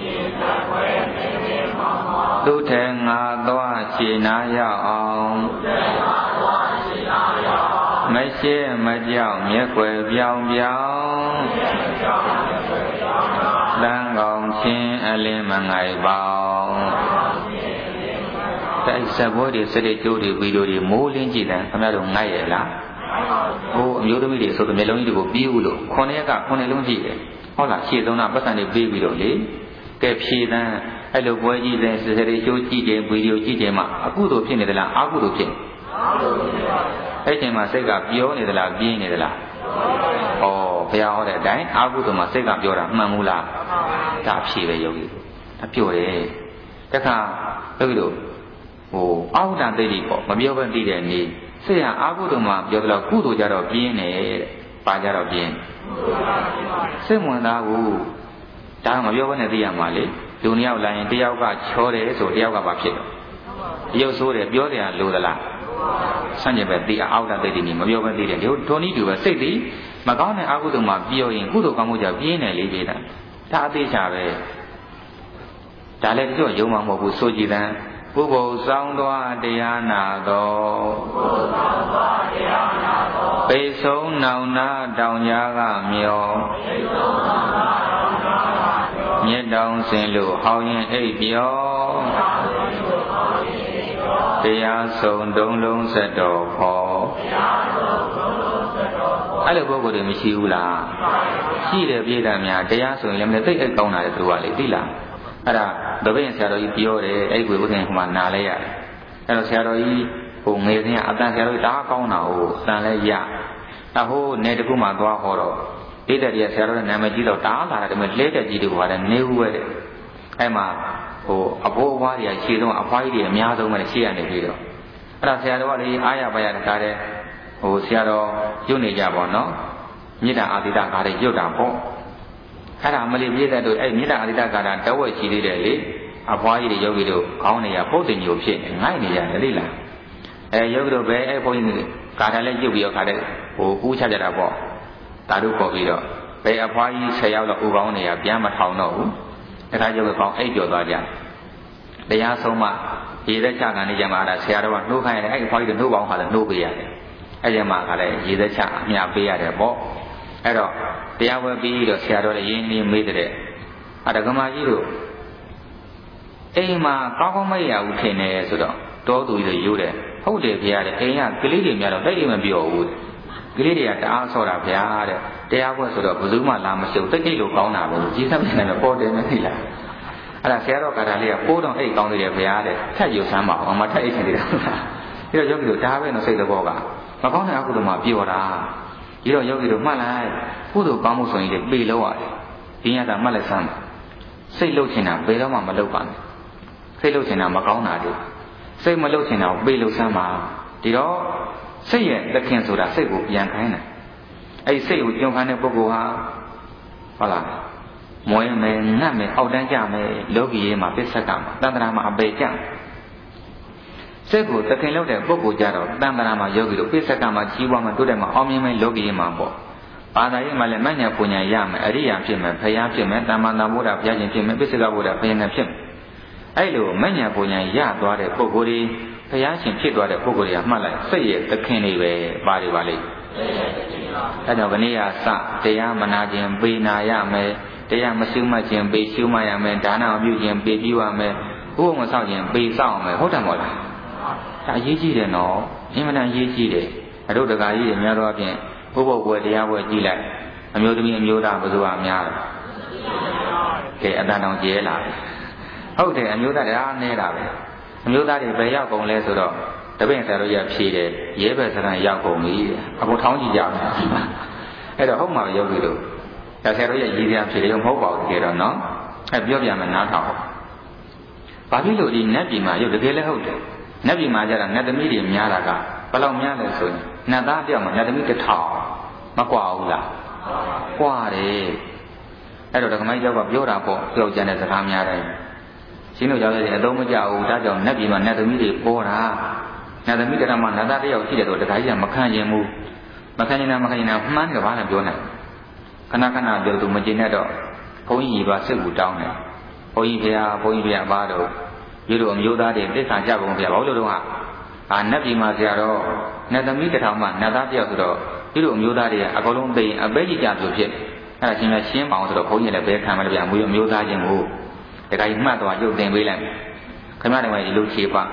သူထဲငါသွားခြေနာရောက်အောင်မရှိမကြောက်မျက်ွယ်ပြောင်ပြောင်တန်ကောင်ချင်းအလင်းမငိုက်ပေါင် cái xe bố thì sẽ để chỗ thì video thì mô lên chỉ là tham gia được ngay vậy là ô nhiều thứ gì số tụi mình lớn thì có biểu luôn con này cả con này lớn gì đấy hoặc là chỉ tao nào bắt đầu để video đấy cái phía đó hay là quay gì đấy sẽ để chỗ chỉ để video chỉ để mà aku đồ phiền này là aku đồ phiền cái chuyện mà sẽ gặp biểu này là biên này là ồ bây giờ đấy đấy aku đồ mà sẽ gặp biểu là mà mua là đã phía về rồi đã biểu đấy cái khác cái đồ ồ aku đang đây đi bộ mà biểu vẫn đi đấy nè sẽ là aku đồ mà biểu là aku đồ giờ đó biên này ba giờ đó biên sẽ muốn đâuဒါမှပြောဘဲနဲ့သိရမှာလေလူနှစ်ယောက်လာရင်တယောက်ကချောတယ်ဆိုတယောက်ကဘာဖြစ်လဲတယောက်ဆိုးတယ်ပြောတယ်လိုသလားဆန့်ကျင်ပဲသိအောက်တာသိတယ်နေမပြောဘဲသိတယ်ဒီဒုနည်းတူပဲစိတ်သည်မကောင်းတဲ့အကုသိုလ်မှာပြောရင်ကုသိုလ်ကောင်းမှုကြောင့်ပြင်းတယ်လေပြေးတာဒါအသေးချာပဲဒါလည်းတို့ယုံမှာမဟုတ်ဘူးဆိုကြည်တမ်းပုဗ္ဗောစောင်းသွားတရားနာတော်ပုဗ္ဗောစောင်းသွားတရားနာတော်ပေဆုံးနောင်နာတောင်ကြားကမျောပေဆုံးနောင်နာတောင်ကြားကမျက်တောင်စင်လို့ဟောင်းရင်အိပ်ပြောတရားဆုံးတုံးလုံးဆက်တော်ဖောတရားဆုံးတုံးလုံးဆက်တော်ဖောအဲ့လိုပုဂ္ဂိုလ်တွေမရှိဘူးလားရှိတယ်ပြည့်တယ်များတရားဆိုရင်လည်းသိအိတ်ကောင်းတာလေသူကလေသိလားအဲ့ဒါတပည့်ဆရာတော်ကြီးပြောတယ်အဲ့ဒီကိုဘုရင်ကမှနားလဲရတယ်အဲ့တော့ဆရာတော်ကြီးဟိုငယ်စဉ်ကအတန်ဆရာတော်ကြီးတအားကောင်းတာကိုတန်လဲရအဟိုနေတကူမှသွားဟောတော့ဒိဋ္ဌိရဆရာတော်ရဲ့နာမည်ကြီးတော့တအားလာတယ်ဒါပေမဲ့လဲတဲ့ကြီးတွေကလည်းနေဦးပဲတဲ့အဲ့မှာဟိုအဘိုးအဘွားတွေကခြေဆုံးအဖွားကြီးတွေအများဆုံးပဲရှေ့ကနေပြီးတော့အဲ့ဒါဆရာတော်ကလေအားရပါရတကားတဲ့ဟိုဆရာတော်ရုပ်နေကြပါတော့မြစ်တာအာတိတကားတွေရုပ်တာပေါ့အဲ့ဒါမလေးပြည့်တဲ့တို့အဲ့မြစ်တာအာတိတကားတာတဝက်ရှိသေးတယ်လေအဖွားကြီးတွေယောဂီတို့ခေါင်းနေရပုတ်တင်ညိုဖြစ်နေငိုက်နေရတယ်လေလားအဲယောဂီတို့ပဲအဲ့ဘုန်းကြီးကာတာလည်းရုပ်ပြီးတော့ခါတဲ့ဟိုကူးချကြတာပေါ့တာတို့ပေါ်ပြီးတော့ဘယ်အဖွားကြီးဆယ်ယောက်တော့ဥကောင်းနေရပြန်မထောင်တော့ဘူးတခါကျတော့ကောင်းအိပ်ကျော်သွားကြတရားဆုံးမှရေသက်ချကန်နေကြမှာအဲ့ဆရာတော်ကနှိုးခိုင်းရတယ်အဲ့အဖွားကြီးကနှိုးပေါင်းခါလဲနှိုးပေးရတယ်အဲ့ဒီမှာခါလဲရေသက်ချအမြပေးရတယ်ပေါ့အဲ့တော့တရားဝဲပြီးတော့ဆရာတော်လည်းရင်းနှီးမေးတဲ့အဲ့ဒါကမာကြီးတို့အိမ်မှာကောင်းကောင်းမရဘူးထင်တယ်ဆိုတော့တောသူကြီးရိုးတယ်ဟုတ်တယ်ဗျာတဲ့အိမ်ကကလေးတွေများတော့တိတ်တိတ်မပြောဘူးကလေးတွေကတအားဆော့တာဗျာတဲ့တရားဝဲဆိုတော့ဘယ်သူမှလာမရှုပ်တိတ်တိတ်လို့ကောင်းတာပဲကြီးစပ်နေတယ်ပေါ်တယ်မသိလားအဲ့ဒါဆရာတော်ကဒါလေးကပိုးတော့အိတ်ကောင်းသေးတယ်ဗျာတဲ့ထက်ယူဆမ်းပါအောင်မထက်အိတ်ချင်သေးတယ်ဟုတ်လားပြီးတော့ယောဂီတို့ဒါပဲနော်စိတ်သဘောကမကောင်းတဲ့အကုသိုလ်မှာပြောတာဒီတော့ယောဂီတို့မှတ်လိုက်ကုသိုလ်ကောင်းမှုဆိုရင်ပေလို့ရတယ်ဒီညတာမှတ်လိုက်စမ်းစိတ်လှုပ်ချင်တာဘယ်တော့မှမလှုပ်ပါနဲ့စိတ်လှုပ်ချင်တာမကောင်းတာတွေစိတ်မလှုပ်ချင်တာကိုပေလို့စမ်းပါဒီတော့စိတ်ရဲ့သခင်ဆိုတာစိတ်ကိုပြန်ခိုင်းတယ်အဲ့ဒီစိတ်ကိုကြုံခိုင်းတဲ့ပုဂ္ဂိုလ်ဟာဟုတ်လားမွေးမယ်ငတ်မယ်အောက်တန်းကြမယ်လောကီရေးမှာပစ္စကမှာတန်ត្រာမှာအပေကြစိတ်ကိုသခင်လုပ်တဲ့ပုဂ္ဂိုလ်ကြတော့တန်ត្រာမှာယောဂီတို့ပစ္စကမှာကြီးပွားမှာတိုးတက်မှာအောင်မြင်မယ်လောကီရေးမှာပေါ့ဘာသာရေးမှာလည်းမညာပူညာရမယ်အရိယာဖြစ်မယ်ဖယားဖြစ်မယ်တမ္မာတဗုဒ္ဓဘုရားရှင်ဖြစ်မယ်ပစ္စကဗုဒ္ဓဘုရားရှင်ဖြစ်မယ်အဲ့လိုမညာပူညာရသွားတဲ့ပုဂ္ဂိုလ်တွေဘုရားရှင်ဖြစ်သွားတဲ့ပုဂ္ဂိုလ်တွေကမှတ်လိုက်စိတ်ရဲ့သခင်တွေပဲပါတွေပါလိမ့်အဲကြောင့်ခဏရစတရားမနာခြင်းပေနာရမယ်တရားမရှုမှတ်ခြင်းပေရှုမှတ်ရမယ်ဒါနပြုခြင်းပေပြုရမယ်ဘုရားမဆောက်ခြင်းပေဆောက်ရမယ်ဟုတ်တယ်မို့လားဒါအရေးကြီးတယ်နော်အင်မတန်အရေးကြီးတယ်အတို့တကာကြီးတွေများတော့အပြင်ဘုဘဘွယ်တရားဘွယ်ကြည့်လိုက်အမျိုးသမီးအမျိုးသားဘယ်သူကများလဲကဲအတန်တောင်ကျဲလာဟုတ်တယ်အမျိုးသားတရားနေတာပဲအမျိုးသားတွေဘယ်ရောက်ကုန်လဲဆိုတော့တပည့်ဆရာတို့ရဖြေတယ်ရဲဘက်စကန်ရောက်ကုန်ပြီအခုထောင်းကြည့်ကြမယ်အဲ့တော့ဟုတ်မှာယောဂီတို့ဆရာတို့ရရည်စရာဖြေတယ်မဟုတ်ပါဘူးတကယ်တော့နော်အဲ့ပြောပြမယ်နားထောင်ဘာဖြစ်လို့ဒီနတ်ပြည်မှာရုပ်တကယ်လည်းဟုတ်တယ်နတ်ပြည်မှာကျတော့နတ်သမီးတွေများတာကဘယ်လောက်များလဲဆိုရင်နတ်သားတယောက်မှာနတ်သမီးတစ်ထောင်မကွာဘူးလားကွာတယ်အဲ့တော့ဓမ္မကြီးကျောက်ကပြောတာပေါ့ပြောကြတဲ့စကားများတယ်ရှင်းလို့ကြောက်ရတယ်အသုံးမကျဘူးဒါကြောင့်နတ်ပြည်မှာနတ်သမီးတွေပေါ်တာနတ်သမီးတရမနတ်သားတယောက်ရှိတယ်တော့တခါကြီးကမခံရင်ဘူးမခံရင်လည်းမခံရင်လည်းမှန်းကြပါနဲ့ပြောနေခဏခဏပြောသူမကျင်တတ်တော့ဘုန်းကြီးပါစိတ်ကူတောင်းတယ်ဘုန်းကြီးဖေဟာဘုန်းကြီးဖေဟာဘာတော့ယူတို့အမျိုးသားတွေသစ္စာကြပုံဖေဟာဘာလို့တော့ဟာအာနတ်ပြည်မှာဆရာတော့နတ်သမီးတစ်ထောင်မှနတ်သားတယောက်ဆိုတော့ယူတို့အမျိုးသားတွေကအကုန်လုံးသိရင်အပဲကြီးကြဆိုဖြစ်အဲ့ဒါချင်းလည်းရှင်းပါအောင်ဆိုတော့ဘုန်းကြီးလည်းဘယ်ခံမလဲဗျာအမျိုးသားချင်းကိုတခါကြီးမှတ်သွားရုပ်တင်ပေးလိုက်ခင်ဗျားတို့ကဒီလိုခြေပါ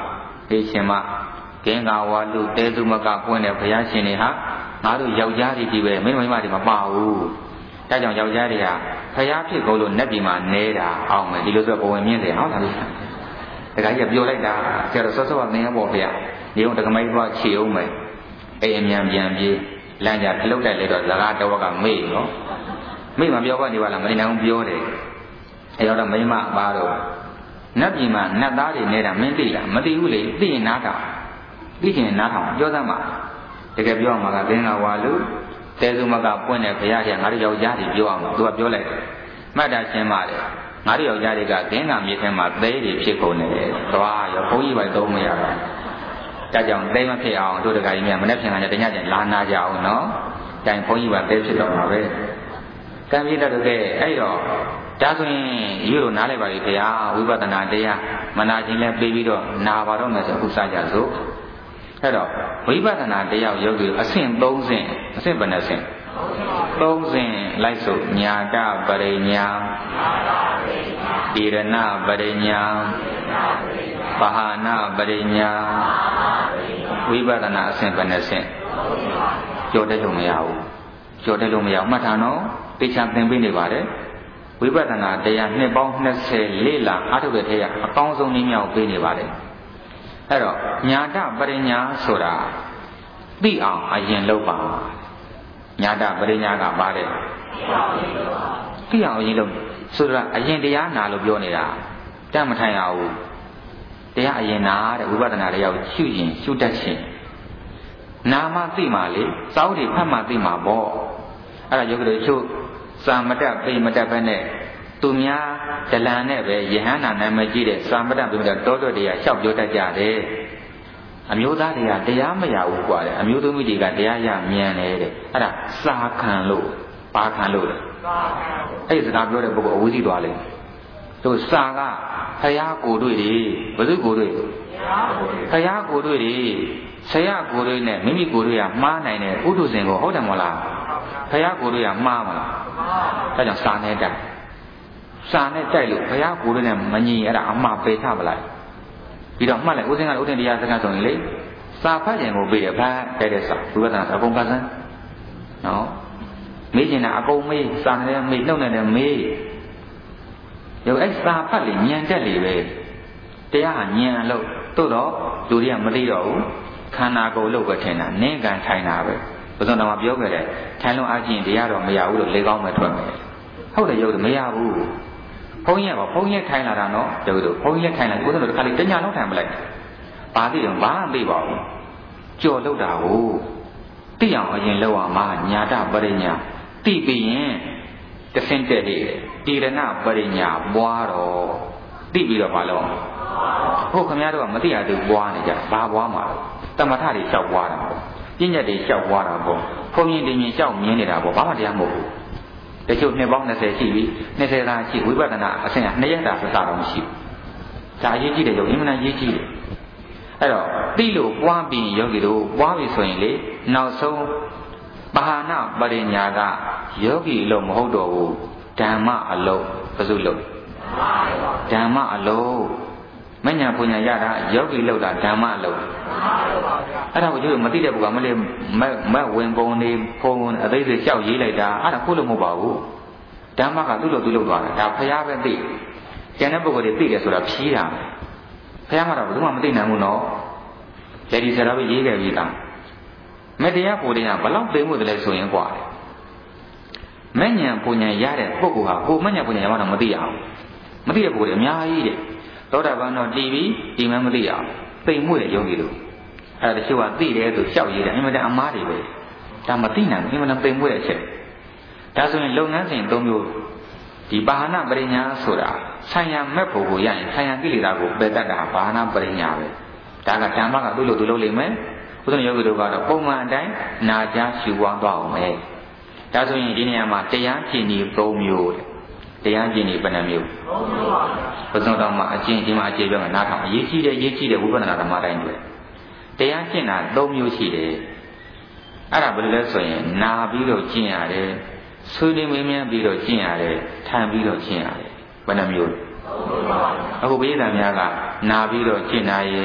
ဒီရှင်မကင်္ဂါဝါလူတဲသူမကပွင့်တဲ့ဘုရားရှင်တွေဟာငါတို့ယောက်ျားတွေကြီးပဲမိန်းမတွေမပါဘူးဒါကြောင့်ယောက်ျားတွေကဘုရားဖြစ်ကုန်လို့နတ်ပြည်မှာနေတာအောင်မယ်ဒီလိုဆိုဘဝင်မြင့်တယ်ဟောဒါလို့တခါကြီးပြောလိုက်တာဆရာတော်ဆော့ဆော့ကသင်ရပေါ့ဖေရဒီုံတက္ကမိုင်းသွားခြေအောင်မယ်အိမ်အမြန်ပြန်ပြေးလမ်းကြခလုတ်တိုက်လိုက်တော့ဇကာတဝက်ကမေ့နော်မေ့မပြောပါနေပါလားမနေနိုင်ဘူးပြောတယ်အဲတော့မိမပါတော့နတ်ပြည်မှာနတ်သားတွေနေတာမင်းသိလားမသိဘူးလေသိရင်နားထောင်သိချင်နားထောင်ပြောသမ်းပါတကယ်ပြောမှာကသင်္ဃဝါလူတဲစုမကပွင့်တဲ့ဘုရားရှင်ငါတို့ယောက်ျားတွေပြောအောင်သူကပြောလိုက်တယ်မှတ်တာရှင်းပါတယ်ငါတို့ယောက်ျားတွေကသင်္ဃမြေထဲမှာသဲတွေဖြစ်ကုန်တယ်သွားရောဘုန်းကြီးပဲသုံးမရတော့ဒါကြောင့်သဲမဖြစ်အောင်တို့တကကြီးများမနေ့ဖြန်ကညတညချင်းလာနာကြအောင်နော်တိုင်ဘုန်းကြီးပါသဲဖြစ်တော့မှာပဲကံပြည့်တော့ကဲအဲ့တော့ဒါဆိုရင်ယူလို့နားလိုက်ပါလိမ့်ခင်ဗျာဝိပဿနာတရားမနာခြင်းလည်းပြီးပြီးတော့နာပါတော့မယ်ဆိုဥစားကြစို့အဲ့တော့ဝိပဿနာတရားယောဂီအဆင့်၃ဆင့်အဆင့်ဘယ်နှဆင့်၃ဆင့်လိုက်စို့ညာတပရိညာဣရဏပရိညာပဟာနာပရိညာဝိပဿနာအဆင့်ဘယ်နှဆင့်ကြော်တက်လို့မရဘူးကြော်တက်လို့မရဘူးမှတ်ထားနော်သိချာသင်ပေးနေပါတယ်ဝိပဿနာတရားနှစ်ပေါင်းနှစ်ဆယ်လေးလအားထုတ်တဲ့ထဲကအကောင်းဆုံးနည်းမြောက်ပေးနေပါတယ်အဲ့တော့ညာတပရိညာဆိုတာသိအောင်အရင်လုပ်ပါညာတပရိညာကပါတယ်သိအောင်အရင်လုပ်ဆိုတာအရင်တရားနာလို့ပြောနေတာတတ်မထိုင်ရဘူးတရားအရင်နာတဲ့ဝိပဿနာတရားကိုရှုရင်ရှုတတ်ရှင်နာမသိမှလေစောင်းတွေဖတ်မှသိမှပေါ့အဲ့ဒါယောဂီတို့ချုပ်စာမတက်ပိမတက်ပဲနဲ့သူများဒလန်နဲ့ပဲယဟန္တာနာမည်ကြီးတဲ့စာမတက်ပိမတက်တောတော်တရားလျှောက်ပြောတတ်ကြတယ်အမျိုးသားတွေကတရားမရဘူးกว่าတယ်အမျိုးသမီးတွေကတရားရမြန်တယ်တဲ့အဲ့ဒါစာခံလို့ပါခံလို့လေအဲ့ဒီစကားပြောတဲ့ပုဂ္ဂိုလ်အဝိဇ္ဇိသွားလေတို့စာကဖယားကိုတွေ့တယ်ဘယ်သူကိုတွေ့ဖယားကိုတွေ့တယ်ဆရာကိုတွေ့နဲ့မိမိကိုတွေ့ရမှားနိုင်တဲ့ဥဒ္ဓဇင်ကိုဟုတ်တယ်မဟုတ်လားဖယားကိုတွေ့ရမှားမလားဒါကြောင့်စာနဲ့တိုက်စာနဲ့တိုက်လို့ဘုရားကိုယ်နဲ့မညီအဲ့ဒါအမှားပယ်ချပလိုက်ပြီးတော့မှတ်လိုက်ဦးစင်းကဥဒ္ဒင်တရားစကားဆိုရင်လေစာဖတ်ခြင်းကိုပြီးတယ်ဖတ်တဲ့တဲ့စာဝိပဿနာအကုန်ကစမ်းနော်မေးချင်တာအကုန်မေးစာနဲ့မေးနှုတ်နဲ့မေးရောအဲ့စာဖတ်လေဉာဏ်တက်လေပဲတရားဟာဉာဏ်လို့တို့တော့လူတွေကမသိတော့ဘူးခန္ဓာကိုယ်လို့ပဲထင်တာနင်းကန်ထိုင်တာပဲဘုရားတော်ကပြောခဲ့တယ်ထိုင်လုံးအချင်းတရားတော်မရဘူးလို့လေကောင်းမဲ့ထွက်မယ်ဟုတ်တယ်ရုပ်တယ်မရဘူးဘုန်းကြီးကဘုန်းကြီးထိုင်လာတာနော်တို့တို့ဘုန်းကြီးထိုင်လာကိုယ်တို့တခါလေးတညလုံးထိုင်ပလိုက်ဘာသိတော့ဘာမှသိပါဘူးကြော်လို့တာကိုသိအောင်အရင်လောက်အောင်မှာညာတပရိညာသိပြီးရင်တဆင့်တက်လေဣရဏပရိညာပွားတော့သိပြီးတော့ဘာလို့ဟုတ်ခင်ဗျားတို့ကမသိရသေးပွားနေကြဘာပွားမှာတမထတွေလျှောက်ပွားတာပေါ့ပညာတွေလျှောက်ပွားတာပေါ့ဘုန်းကြီးတင်ရင်လျှောက်မြင်နေတာပေါ့ဘာမှတရားမဟုတ်ဘူးတချို့နှစ်ပေါင်း၂၀ရှိပြီ၂၀သာရှိဝိပဿနာအဆင့်ကနှစ်ရက်တာစစတော့မရှိဘူးဒါအရေးကြီးတယ်ယောဂီအမှန်တန်ရေးကြီးတယ်အဲ့တော့သိလို့ပွားပြီးယောဂီတို့ပွားပြီဆိုရင်လေနောက်ဆုံးပဟာနာပရိညာကယောဂီအလုံးမဟုတ်တော့ဘူးဓမ္မအလုံးဘယ်သူလုံးဓမ္မအလုံးမညာပညာရတာယောဂီလောက်တာဓမ္မလောက်အဲ့ဒါကိုကျိုးမသိတဲ့ဘုကမလေးမက်ဝင်ပုံနေဖုံအသေးစိတ်လျှောက်ရေးလိုက်တာအဲ့ဒါခုလို့မဟုတ်ပါဘူးဓမ္မကသူ့လိုသူ့လောက်သွားတာဒါဖျားပဲသိကျန်တဲ့ပုဂ္ဂိုလ်တွေသိတယ်ဆိုတာဖြီးတာဖျားမှာတော့ဘယ်သူမှမသိနိုင်ဘူးနော်လက်ဒီဆရာပဲရေးခဲ့ပြီးသားမတရားကိုယ်တရားဘလောက်သိမှုတလဲဆိုရင်กว่าမညာပညာရတဲ့ပုဂ္ဂိုလ်ဟာကိုမညာပညာရမှတော့မသိရအောင်မသိတဲ့ပုဂ္ဂိုလ်တွေအများကြီးတဲ့သောတာပန်တော့တီးပြီးဒီမှမသိအောင်သိမှုတဲ့ယောဂီတို့အဲ့ဒါတချို့ကသိတယ်ဆိုလျှောက်ရေးတယ်အမှန်တန်အမားတွေပဲဒါမသိနိုင်ဘူးအမှန်တန်သိမှုတဲ့အချက်ဒါဆိုရင်လုပ်ငန်းစဉ်၃မျိုးဒီပါဟနာပရိညာဆိုတာဆံရမက်ဖို့ကိုရရင်ဆံရကိလေသာကိုပယ်တတ်တာပါဟနာပရိညာပဲဒါကဓမ္မကသူ့လိုသူလုပ်လိမ့်မယ်ဘုရားယောဂီတို့ကတော့ပုံမှန်အတိုင်းနာကြားရှုပွားသွားအောင်ပဲဒါဆိုရင်ဒီနေရာမှာတရားကျင့်ဒီ၃မျိုးတရားကျင့်ဒီဘယ်နှမျိုး၃မျိုးပါဘုရားတော်မှာအကျင့်ဒီမှာအခြေပြောမှာနားထောင်အရေးကြီးတယ်ရေးကြီးတယ်ဝိပဿနာဓမ္မတိုင်းတွေတရားကျင့်တာ၃မျိုးရှိတယ်အဲ့ဒါဘယ်လိုလဲဆိုရင်နာပြီးတော့ကျင့်ရတယ်ဆွေးနွေးမင်းများပြီးတော့ကျင့်ရတယ်ထိုင်ပြီးတော့ကျင့်ရတယ်ဘယ်နှမျိုးအခုဘိဓာများကနာပြီးတော့ကျင့်တာရယ်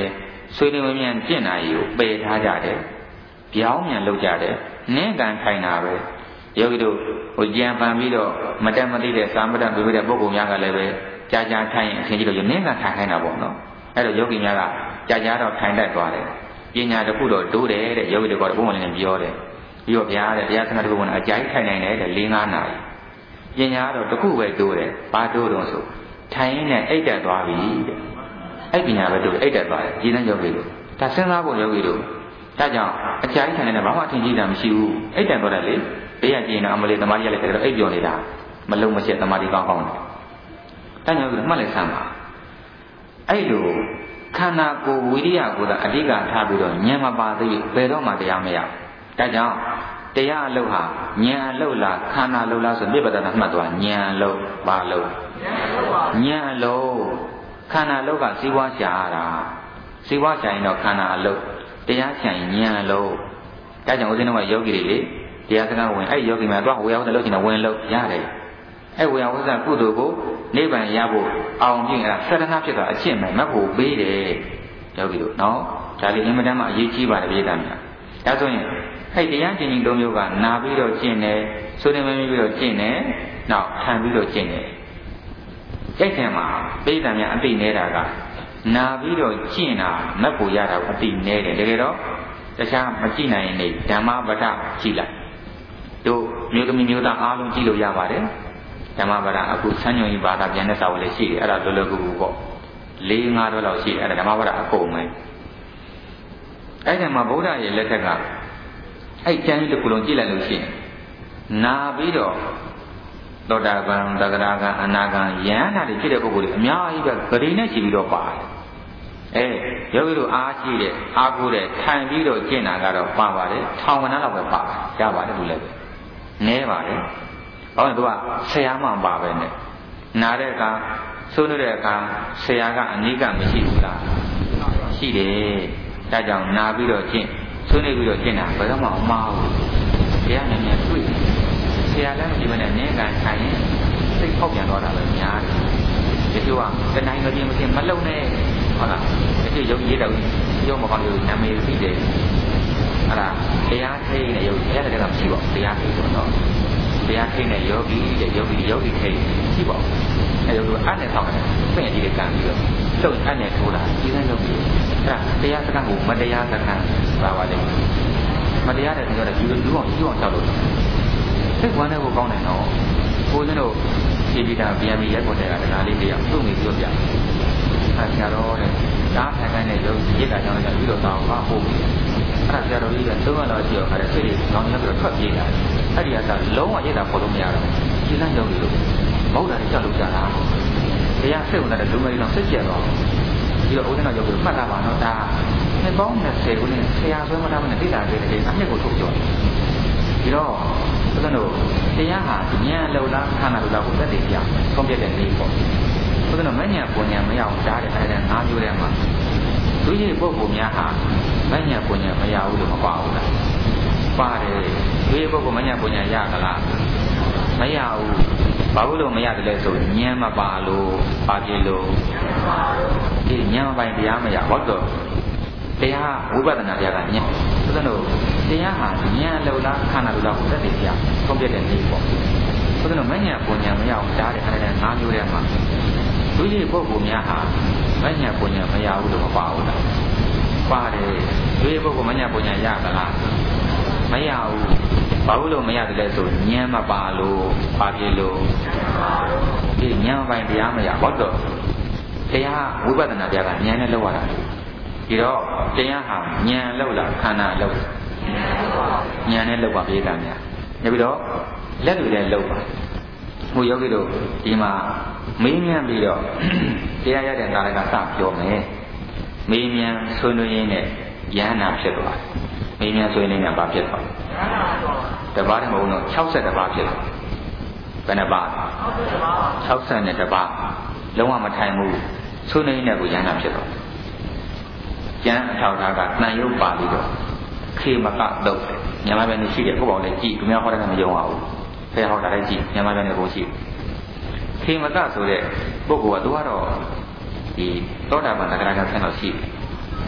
ဆွေးနွေးမမြန်ကျင့်တာကြီးကိုပယ်ထားကြတယ်ပြောင်းမြန်လုပ်ကြတယ်နင်းကန်ထိုင်တာပဲယောဂီတို့ဟိုကြံပန်ပြီးတော့မတက်မသိတဲ့သာမတန်ပြပြတဲ့ပုဂ္ဂိုလ်များကလည်းပဲကြာကြာထိုင်ရင်အထင်ကြီးတော့နင်းကန်ထိုင်ခိုင်းတာပေါ့နော်အဲ့တော့ယောဂီများကကြာကြာတော့ထိုင်တတ်သွားတယ်ပညာတစ်ခုတော့တိုးတယ်တဲ့ယောဂီတို့ကဘုံဝင်နေပြောတယ်ပြီးတော့ဗျာတဲ့တရားစကားတစ်ခုကအကြိုက်ထိုင်နိုင်တယ်တဲ့၄-၅နာရီပညာတော့တစ်ခုပဲတိုးတယ်ဘာတိုးတော့ဆိုထိုင်ရင်းနဲ့အိတ်တက်သွားပြီတဲ့အဲ့ပညာပဲတိုးအိတ်တက်သွားတယ်ဒီနဲ့ယောဂီတို့ဒါစဉ်းစားဖို့ယောဂီတို့ဒါကြောင့်အကြိုက်ထိုင်နေတဲ့ဘာမှအထင်ကြီးတာမရှိဘူးအိတ်တက်သွားတယ်လေဘေးကကြည့်နေအမလေးသမားကြီးလည်းတဲ့တော့အိတ်ပြောနေတာမလုံးမချက်သမားကြီးကောင်းကောင်းတယ်ဒါကြောင့်မှတ်လိုက်စမ်းပါအဲ့လိုခန္ဓာကိုယ်ဝိရိယကိုသာအဓိကထားပြီးတော့ဉာဏ်မပါသေးဘယ်တော့မှတရားမရဒါကြောင့်တရားအလုပ်ဟာဉာဏ်အလုပ်လားခန္ဓာအလုပ်လားဆိုပြိပဒနာမှတ်သွားဉာဏ်အလုပ်ဘာအလုပ်ဉာဏ်အလုပ်ခန္ဓာအလုပ်ကစီးပွားရှာရတာစီးပွားရှာရင်တော့ခန္ဓာအလုပ်တရားရှာရင်ဉာဏ်အလုပ်ဒါကြောင့်ဦးဇင်းတို့ကယောဂီတွေလေတရားစကားဝင်အဲ့ယောဂီများတော့ဝေယဝသလုပ်ချင်တာဝင်လုပ်ရတယ်အဲ့ဝေယဝသကုသိုလ်ကိုနိဗ္ဗာန်ရဖို့အောင်ပြင်အဲ့ဒါသရဏဖြစ်တာအရှင်းမဲ့မတ်ဖို့ပေးတယ်ယောဂီတို့နော်ဒါလေးအင်မတန်မှအရေးကြီးပါတယ်ပြည်သားများဒါဆိုရင်အဲ့တရားကျင့်ခြင်းသုံးမျိုးကနာပြီးတော့ကျင့်တယ်ဆိုနေမပြီးတော့ကျင့်တယ်နောက်ခံပြီးတော့ကျင့်တယ်ကြိုက်တယ်မှာပြည်သားများအသိနေတာကနာပြီးတော့ကျင့်တာမတ်ဖို့ရတာအသိနေတယ်တကယ်တော့တခြားမကြည့်နိုင်ရင်လေဓမ္မပဒကြည့်လိုက်တို့မျိုးသမီးမျိုးသားအားလုံးကြည့်လို့ရပါတယ်ဓမ္မပဒအခုဆန်းညွန်ကြီးဘာသာပြန်တဲ့စာဝတ်လေးရှိတယ်အဲ့ဒါလောလောကူကူပေါ့၄-၅တော့လောက်ရှိတယ်အဲ့ဒါဓမ္မပဒအကုန်ပဲအဲ့ဒီမှာဗုဒ္ဓရဲ့လက်ထက်ကအဲ့ကျမ်းကြီးတစ်ခုလုံးကြည့်လိုက်လို့ရှိရင်နာပြီးတော့သောတာပန်သဂရကအနာဂံယန္တာတွေဖြစ်တဲ့ပုဂ္ဂိုလ်တွေအများကြီးပဲဂရိနဲ့ရှိပြီးတော့ပါတယ်အဲယောဂီတို့အားရှိတဲ့အားကိုးတဲ့ထိုင်ပြီးတော့ကျင့်တာကတော့ပါပါတယ်ထောင်ကနန်းလောက်ပဲပါရပါတယ်သူလည်းနည်းပါတယ်ဘာလို့သူကဆရာမှပါပဲနဲ့နာတဲ့အခါဆိုးနေတဲ့အခါဆရာကအနိကမရှိဘူးလားရှိတယ်ဒါကြောင့်နာပြီးတော့ကျင့်ဆိုးနေပြီးတော့ကျင့်တာဘယ်တော့မှမမှားဘူးတရားနဲ့မြန်တွေ့ဆရာလည်းမရှိဘဲနဲ့နည်းကန်ထိုင်ရင်စိတ်ဖောက်ပြန်သွားတာပဲများတယ်ဒီလိုကတနိုင်မပြင်းမပြင်းမလုံနဲ့ဟုတ်လားဒီရုပ်ရည်တော့ရုပ်မကောင်းလို့နာမည်သိတယ်အဲ့ဒါတရားထိနဲ့ရုပ်တရားတည်းကမရှိပါဘူးတရားထိဆိုတော့တရားထိနဲ့ယောဂီတဲ့ယောဂီယောဂီထိရှိပါဘူးအဲ့လိုအဲ့နဲ့ဆောက်တယ်ပြင်ကြီးကံပြီးတော့လုံအဲ့နဲ့ထိုးတာဒီနဲ့လုပ်ပြီးအဲ့ဒါတရားစကားကိုမတရားစကားပါပါလိမ့်မတရားတဲ့ပြောတယ်ဒီလိုလူအောင်ကြီးအောင်ဆောက်လို့စိတ်ဝမ်းနဲ့ကိုကောင်းတယ်နော်ကိုယ်တို့ဒီပိတာပြန်ပြီးရက်ပေါ်တဲ့ကတရားလေးတရားသူ့မိပြောပြဆရာတော်တဲ့ဒါထိုင်ခိုင်းတဲ့ရုပ်ရစ်တာကြောင့်လည်းပြီးတော့တောင်းပါပို့ပြီးအဲ့ဒါဆရာတော်ကြီးကသုံးရတော့ကြည့်အောင်အဲ့ဒါစိတ်ကြီးကောင်းနေပြီးတော့ထွက်ပြေးလာအဲ့ဒီကလုံးဝရစ်တာပေါ်လို့မရတော့ဒီလမ်းကြောင်းကြီးလို့မဟုတ်တာကြောက်လို့ကြတာတရားစိတ်ဝင်တဲ့လူငယ်တော်စိတ်ကျက်တော့ဒီတော့ဦးဇင်းတော်ရုပ်ကိုမှတ်တာပါတော့ဒါနှစ်ပေါင်း၂၀ခုနဲ့ဆရာဆွဲမထားမနဲ့တိတာတဲ့တဲ့အနှစ်ကိုထုတ်ပြောဒီတော့ဦးဇင်းတို့တရားဟာဉာဏ်လုံလားခန္ဓာလုံလားကိုသက်သေပြဆုံးဖြတ်တဲ့နေ့ပေါ့ဘုရားမဉ္ဇဉ်ပုံညာမရအောင်ကြားတဲ့အဲ့ဒါငါးမျိုးထဲမှာသူကြီးပုဂ္ဂိုလ်များဟာမဉ္ဇဉ်ပုံညာမရဘူးလို့မပါဘူးလားပါတယ်သူကြီးပုဂ္ဂိုလ်မဉ္ဇဉ်ပုံညာရကလားမရဘူးဘာလို့မရတယ်လဲဆိုဉာဏ်မပါလို့ပါပြလို့ဒီဉာဏ်ပိုင်းတရားမရဟုတ်တော့တရားဝိပဿနာတရားကဉာဏ်ဘုရားတို့တရားဟာဉာဏ်လုံလားခန္ဓာလုံလားကိုသက်သေပြဆုံးဖြတ်တဲ့နေ့ပေါ့ဘုရားတို့မဉ္ဇဉ်ပုံညာမရအောင်ကြားတဲ့အဲ့ဒါငါးမျိုးထဲမှာသူကြီးပုဂ္ဂိုလ်များဟာမဉ္ဇဉ်ပုံညာမရဘူးလို့မပါဘူးလားပါတယ်သူကြီးပုဂ္ဂိုလ်မဉ္ဇဉ်ပုံညာရသလားမရဘူးဘာလို့မရတယ်လဲဆိုဉာဏ်မပါလို့ပါပြလို့ဒီဉာဏ်ပိုင်းတရားမရဟုတ်တော့တရားဝိပဿနာတရားကဉာဏ်နဲ့လောက်ရတာဒီတော့တရားဟာဉာဏ်လောက်လားခန္ဓာလောက်ဉာဏ်နဲ့လောက်ပါပြေးတာများနောက်ပြီးတော့လက်တွေနဲ့လောက်ပါဟိုယောဂီတို့ဒီမှာမေးမြန်းပြီးတော့တရားရတဲ့ကာလကစပြောမယ်မေးမြန်းဆွေးနွေးရင်းနဲ့ယန္နာဖြစ်သွားမေးမြန်းဆွေးနွေးနေတာဘာဖြစ်သွားတပါးတည်းမဟုတ်တော့၆၀ပါးဖြစ်သွားဘယ်နှပါး၆၀ပါးလုံးဝမထိုင်ဘူးဆွေးနွေးရင်းနဲ့ကိုယန္နာဖြစ်သွားကျမ်းအထောက်ထားကတန်ရုပ်ပါပြီးတော့ခေမကတော့မြန်မာပြည်နေရှိတယ်ကိုယ့်ဘောင်လေးကြည့်သူများဟောတဲ့ကမယုံအောင်ဆရာဟောတာလည်းကြည့်မြန်မာပြည်နေကိုရှိခေမကဆိုတဲ့ပုဂ္ဂိုလ်ကသူကတော့ဒီသောတာပန်သဂရကဆင်းတော့ရှိတယ်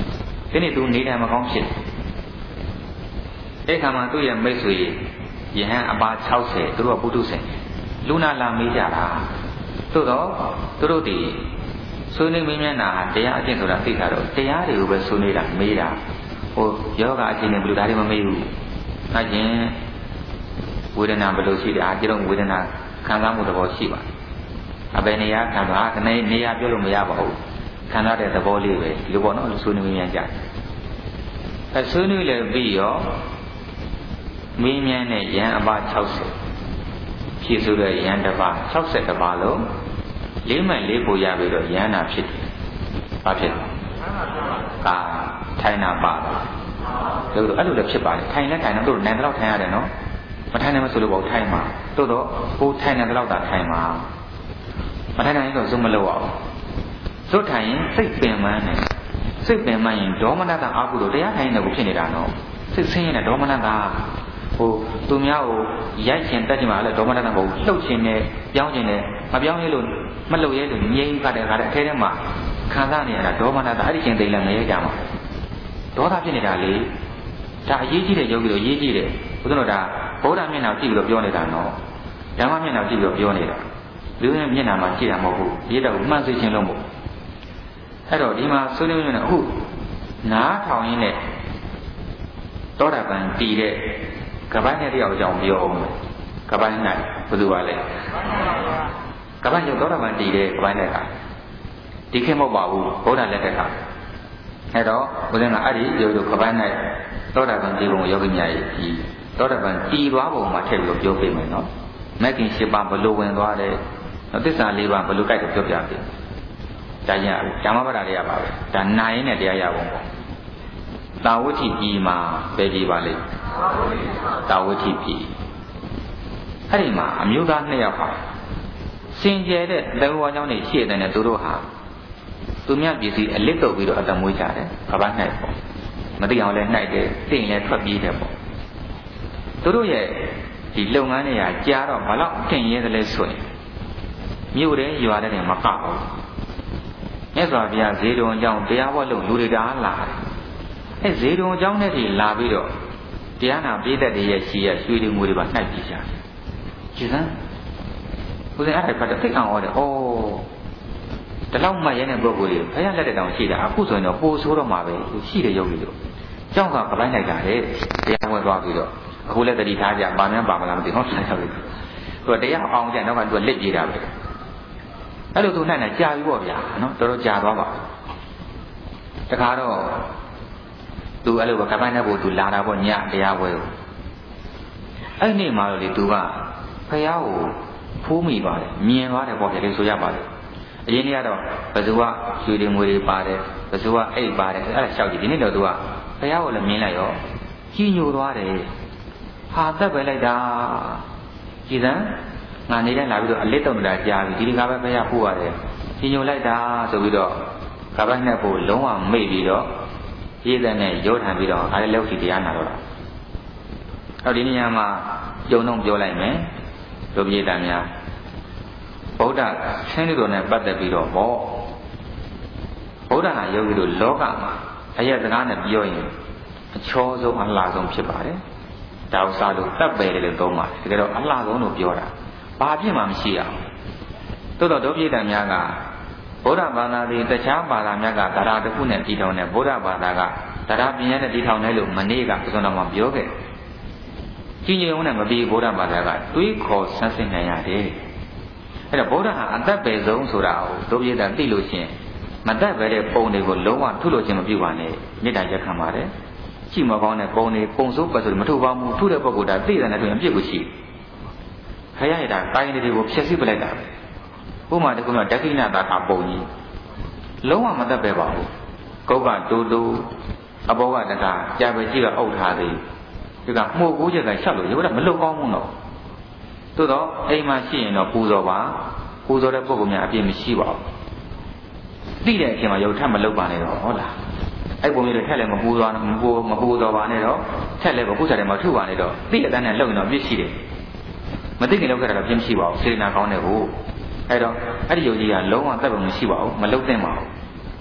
ဒီနေ့သူနေတယ်မကောင်းဖြစ်အဲ့ခါမှာသူ့ရဲ့မိတ်ဆွေယဟန်အပါ၆၀သူတို့ကပုထုဆင်လူနာလာမေးကြတာသို့တော့သူတို့ဒီဆွေးနွေးမင်းမျက်နှာတရားအကျင့်ဆိုတာသိတာတော့တရားတွေကိုပဲဆွေးနွေးတာမေးတာဟိုယောဂအချင်းနဲ့ဘယ်လိုဒါတွေမမေးဘူး။ဒါချင်းဝေဒနာဘယ်လိုရှိတယ်အားကျတော့ဝေဒနာခံစားမှုသဘောရှိပါတယ်။အဘယ်နေရာခံစားကနေနေရာပြောလို့မရပါဘူး။ခံစားတဲ့သဘောလေးပဲဒီလိုပေါ့နော်ဆွေးနွေးမြန်ကြတယ်။အဲဆွေးနွေးလည်းပြီးရောမင်းမြန်နဲ့ရန်အပါ၆၀ဖြည့်ဆိုတဲ့ရန်တစ်ပါး၆၀တစ်ပါးလုံးလေးမှန်လေးပို့ရပြီးတော့ရန်နာဖြစ်တယ်။ဘာဖြစ်လဲ။ကာထိုင်နာပါတော့လို့အဲ့လိုလည်းဖြစ်ပါလေထိုင်လဲထိုင်တော့တို့နိုင်တော့ထိုင်ရတယ်နော်မထိုင်နိုင်မဆိုလို့ပေါ့ထိုင်မှာတို့တော့ကိုထိုင်နေတော့တာထိုင်မှာမထိုင်နိုင်တော့ဇုံမလို့အောင်ဇွတ်ထိုင်ရင်စိတ်ပင်ပန်းနေစိတ်ပင်ပန်းရင်ဒေါမနတာအာဟုတို့တရားထိုင်နေကိုဖြစ်နေတာနော်စိတ်ဆင်းရဲတဲ့ဒေါမနတာဟိုသူများကိုရိုက်ချင်တက်ချင်ပါလေဒေါမနတာကိုလှုပ်ချင်တယ်ပြောင်းချင်တယ်မပြောင်းရဲလို့မလှုပ်ရဲလို့ငြိမ်းခါတဲ့ခါတဲ့အထဲထဲမှာခံစားနေရတာဒေါမနတာအဲ့ဒီချင်းသိလည်းမရဲကြမှာဒေါသဖြစ်နေတာလေဒါအရေးကြီးတဲ့ယောဂီတို့ရေးကြည့်တယ်ဘုရားတို့ဒါဗုဒ္ဓမျက်နှာကြည့်ပြီးတော့ပြောနေတာနော်ဓမ္မမျက်နှာကြည့်ပြီးတော့ပြောနေတာလူရဲ့မျက်နှာမှာကြည့်တာမဟုတ်ဘူးရေးတော့မှန်သိခြင်းလို့မဟုတ်အဲ့တော့ဒီမှာဆွေးနွေးနေအခုနားထောင်ရင်းနဲ့သောတာပန်တည်တဲ့ကပိုင်းနဲ့တယောက်ကြောင့်ပြောအောင်ကပိုင်း၌ဘယ်သူပါလဲကပိုင်းကြောင့်သောတာပန်တည်တဲ့ကပိုင်းနဲ့ကဒီခေတ်မဟုတ်ပါဘူးဗုဒ္ဓလက်ထက်ကအဲ့တော့ဘုရားကအဲ့ဒီယောဂီကပိုင်း၌သောတာပန်ဒီဘုံယောဂီများရဲ့ဒီသောတာပန်တည်သွားပုံမှာထည့်ပြီးပြောပြမယ်နော်မဂ်ကင်၈ပါးဘလို့ဝင်သွားတယ်သစ္စာ၄ပါးဘလို့ကြိုက်တယ်ပြောပြပြီဒါရဓမ္မပဒတွေကပါပဲဒါနာရင်နဲ့တရားရပုံပေါ့တာဝဋ္ဌိပြည်မှာပဲကြည်ပါလိမ့်တာဝဋ္ဌိပြည်အဲ့ဒီမှာအမျိုးသားနှစ်ယောက်ဟာစင်ကြယ်တဲ့တဝါကြောင့်နေရှိတဲ့နဲ့သူတို့ဟာသူမြတ်ပစ္စည်းအလစ်တုပ်ပြီးတော့အတမွေးကြတယ်ကဘာ၌ပေါ့မသိအောင်လဲနှိုက်တယ်သိရင်လည်းထွက်ပြေးတယ်ပေါ့သူတို့ရဲ့ဒီလုပ်ငန်းတွေကကြားတော့ဘာလို့ထင်ရဲသလဲဆိုရင်မြို့တဲ့ရွာတဲ့မကဘူးမြတ်စွာဘုရားဇေတုံအကြောင်းတရားဟောလို့လူတွေတာလာတယ်အဲဇေတုံအကြောင်းနဲ့ဒီလာပြီးတော့တရားနာပြည်သက်တွေရဲ့ရှိရရွှေတွေငွေတွေပါနှိုက်ပြီးကြတယ်ကြည်စမ်းဘုရားအဲ့ဒါဖတ်တဲ့သိအောင်ဟောတယ်ဩဒီလောက်မှရဲတဲ့ပုဂ္ဂိုလ်တွေဘုရားလက်တဲ့တောင်ရှိတာအခုဆိုရင်တော့ပိုဆိုးတော့မှာပဲရှိတဲ့ယောဂီတို့ကျောင်းကပလိုက်လိုက်တာလေတရားဝင်သွားပြီးတော့အခုလည်းတတိထားကြပါများပါမလားမသိဟုတ်လားရောက်ပြီသူကတရားအောင်ကြတော့ကသူကလက်ပြေးတာပဲအဲ့လိုသူနိုင်နိုင်ကြာပြီပေါ့ဗျာနော်တော်တော်ကြာသွားပါတခါတော့သူအဲ့လိုပဲကပိုင်းတဲ့ဘုသူလာတာပေါ့ညတရားပွဲကိုအဲ့နေ့မှတော့လေသူကဖះကိုဖိုးမိပါတယ်မြင်သွားတယ်ပေါ့ဗျာလေဆိုရပါတယ်အရင်ကတော့ဘယ်သူကရွှေတွေငွေတွေပါတယ်ဘယ်သူကအိတ်ပါတယ်အဲ့ဒါလျှောက်ကြည့်ဒီနေ့တော့သူကဘုရားကိုလည်းမြင်လိုက်ရောကြီးညိုသွားတယ်ဟာသက်ပဲလိုက်တာကြည်စမ်းငါနေတဲ့လာပြီးတော့အလစ်တုံတာကြားပြီးဒီဒီကပဲဘုရားပို့ရတယ်ကြီးညိုလိုက်တာဆိုပြီးတော့ကပ္ပနဲ့ကိုလုံးဝမေ့ပြီးတော့ရေးတဲ့နဲ့ရောထန်ပြီးတော့အားလည်းလောက်စီတရားနာတော့တာအဲ့ဒီနေရာမှာကြုံတော့ပြောလိုက်မယ်တို့ပြေးတာများဗုဒ္ဓဆင်းရဲတော်နဲ့ပတ်သက်ပြီးတော့ပေါ့ဗုဒ္ဓဟာယောဂီတို့လောကမှာအရက်စကားနဲ့ပြောရင်အချောဆုံးအလှဆုံးဖြစ်ပါတယ်။ဒါဥစားလို့တပ်ပယ်တယ်လို့သုံးပါတယ်။တကယ်တော့အလှဆုံးလို့ပြောတာဘာဖြစ်မှမရှိအောင်။သို့တော့ဒုပိဋကများကဗုဒ္ဓဘာသာတွေတခြားဘာသာများကတရားတစ်ခုနဲ့တည်ထောင်တဲ့ဗုဒ္ဓဘာသာကတရားပြင်းရတဲ့တည်ထောင်တယ်လို့မနေ့ကပဇွန်တော်မှာပြောခဲ့။ကြီးညိုနဲ့မပြီးဗုဒ္ဓဘာသာကတွေးခေါ်ဆန်းစစ်နိုင်ရတယ်။အဲ့တော့ဗုဒ္ဓဟာအသက်ပဲဆုံးဆိုတာကိုဒုပိဋကသိလို့ရှိရင်မတတ်ပဲတဲ့ပုံတွေကိုလုံးဝထုလို့ခြင်းမပြုပါနဲ့မေတ္တာရက်ခံပါတယ်ရှိမကောင်းတဲ့ပုံတွေပုံစိုးပတ်ဆိုမထုပါဘူးထုတဲ့ပုဂ္ဂိုလ်ဒါသိတယ်နဲ့တွေ့ရင်ပြစ်ကိုရှိခရရတာတိုင်းတွေကိုဖျက်ဆီးပလိုက်တာပဲဥပမာတခုမှဒက္ခိဏတာပုံကြီးလုံးဝမတတ်ပဲပါဘူးကုတ်ကတူတူအဘောကတကားကြာပဲကြီးကအုပ်ထားသေးဒီကမှုတ်ကိုးချက်ကရှောက်လို့ရုပ်ကမလွတ်ကောင်းဘူးတော့သို့တော့အိမ်မှာရှိရင်တော့ပူဇော်ပါပူဇော်တဲ့ပုဂ္ဂိုလ်များအပြည့်မရှိပါဘူးသိတဲ့အချိန်မှာရုပ်ထပ်မလုပ်ပါနဲ့တော့ဟုတ်လားအဲ့ပုံလေးတွေထက်လည်းမပူသွားမပူမပူတော့ပါနဲ့တော့ထက်လည်းကိုယ်စားတယ်မထုပါနဲ့တော့သိတဲ့အတန်းနဲ့လုပ်ရင်တော့ပြည့်ရှိတယ်မသိခင်လုပ်ခဲ့တာတော့ပြည့်မရှိပါဘူးစေနာကောင်းတယ်ကိုအဲ့တော့အဲ့ဒီယုံကြည်ကလုံးဝသက်ပုံမရှိပါဘူးမလုပ်သင့်ပါဘူး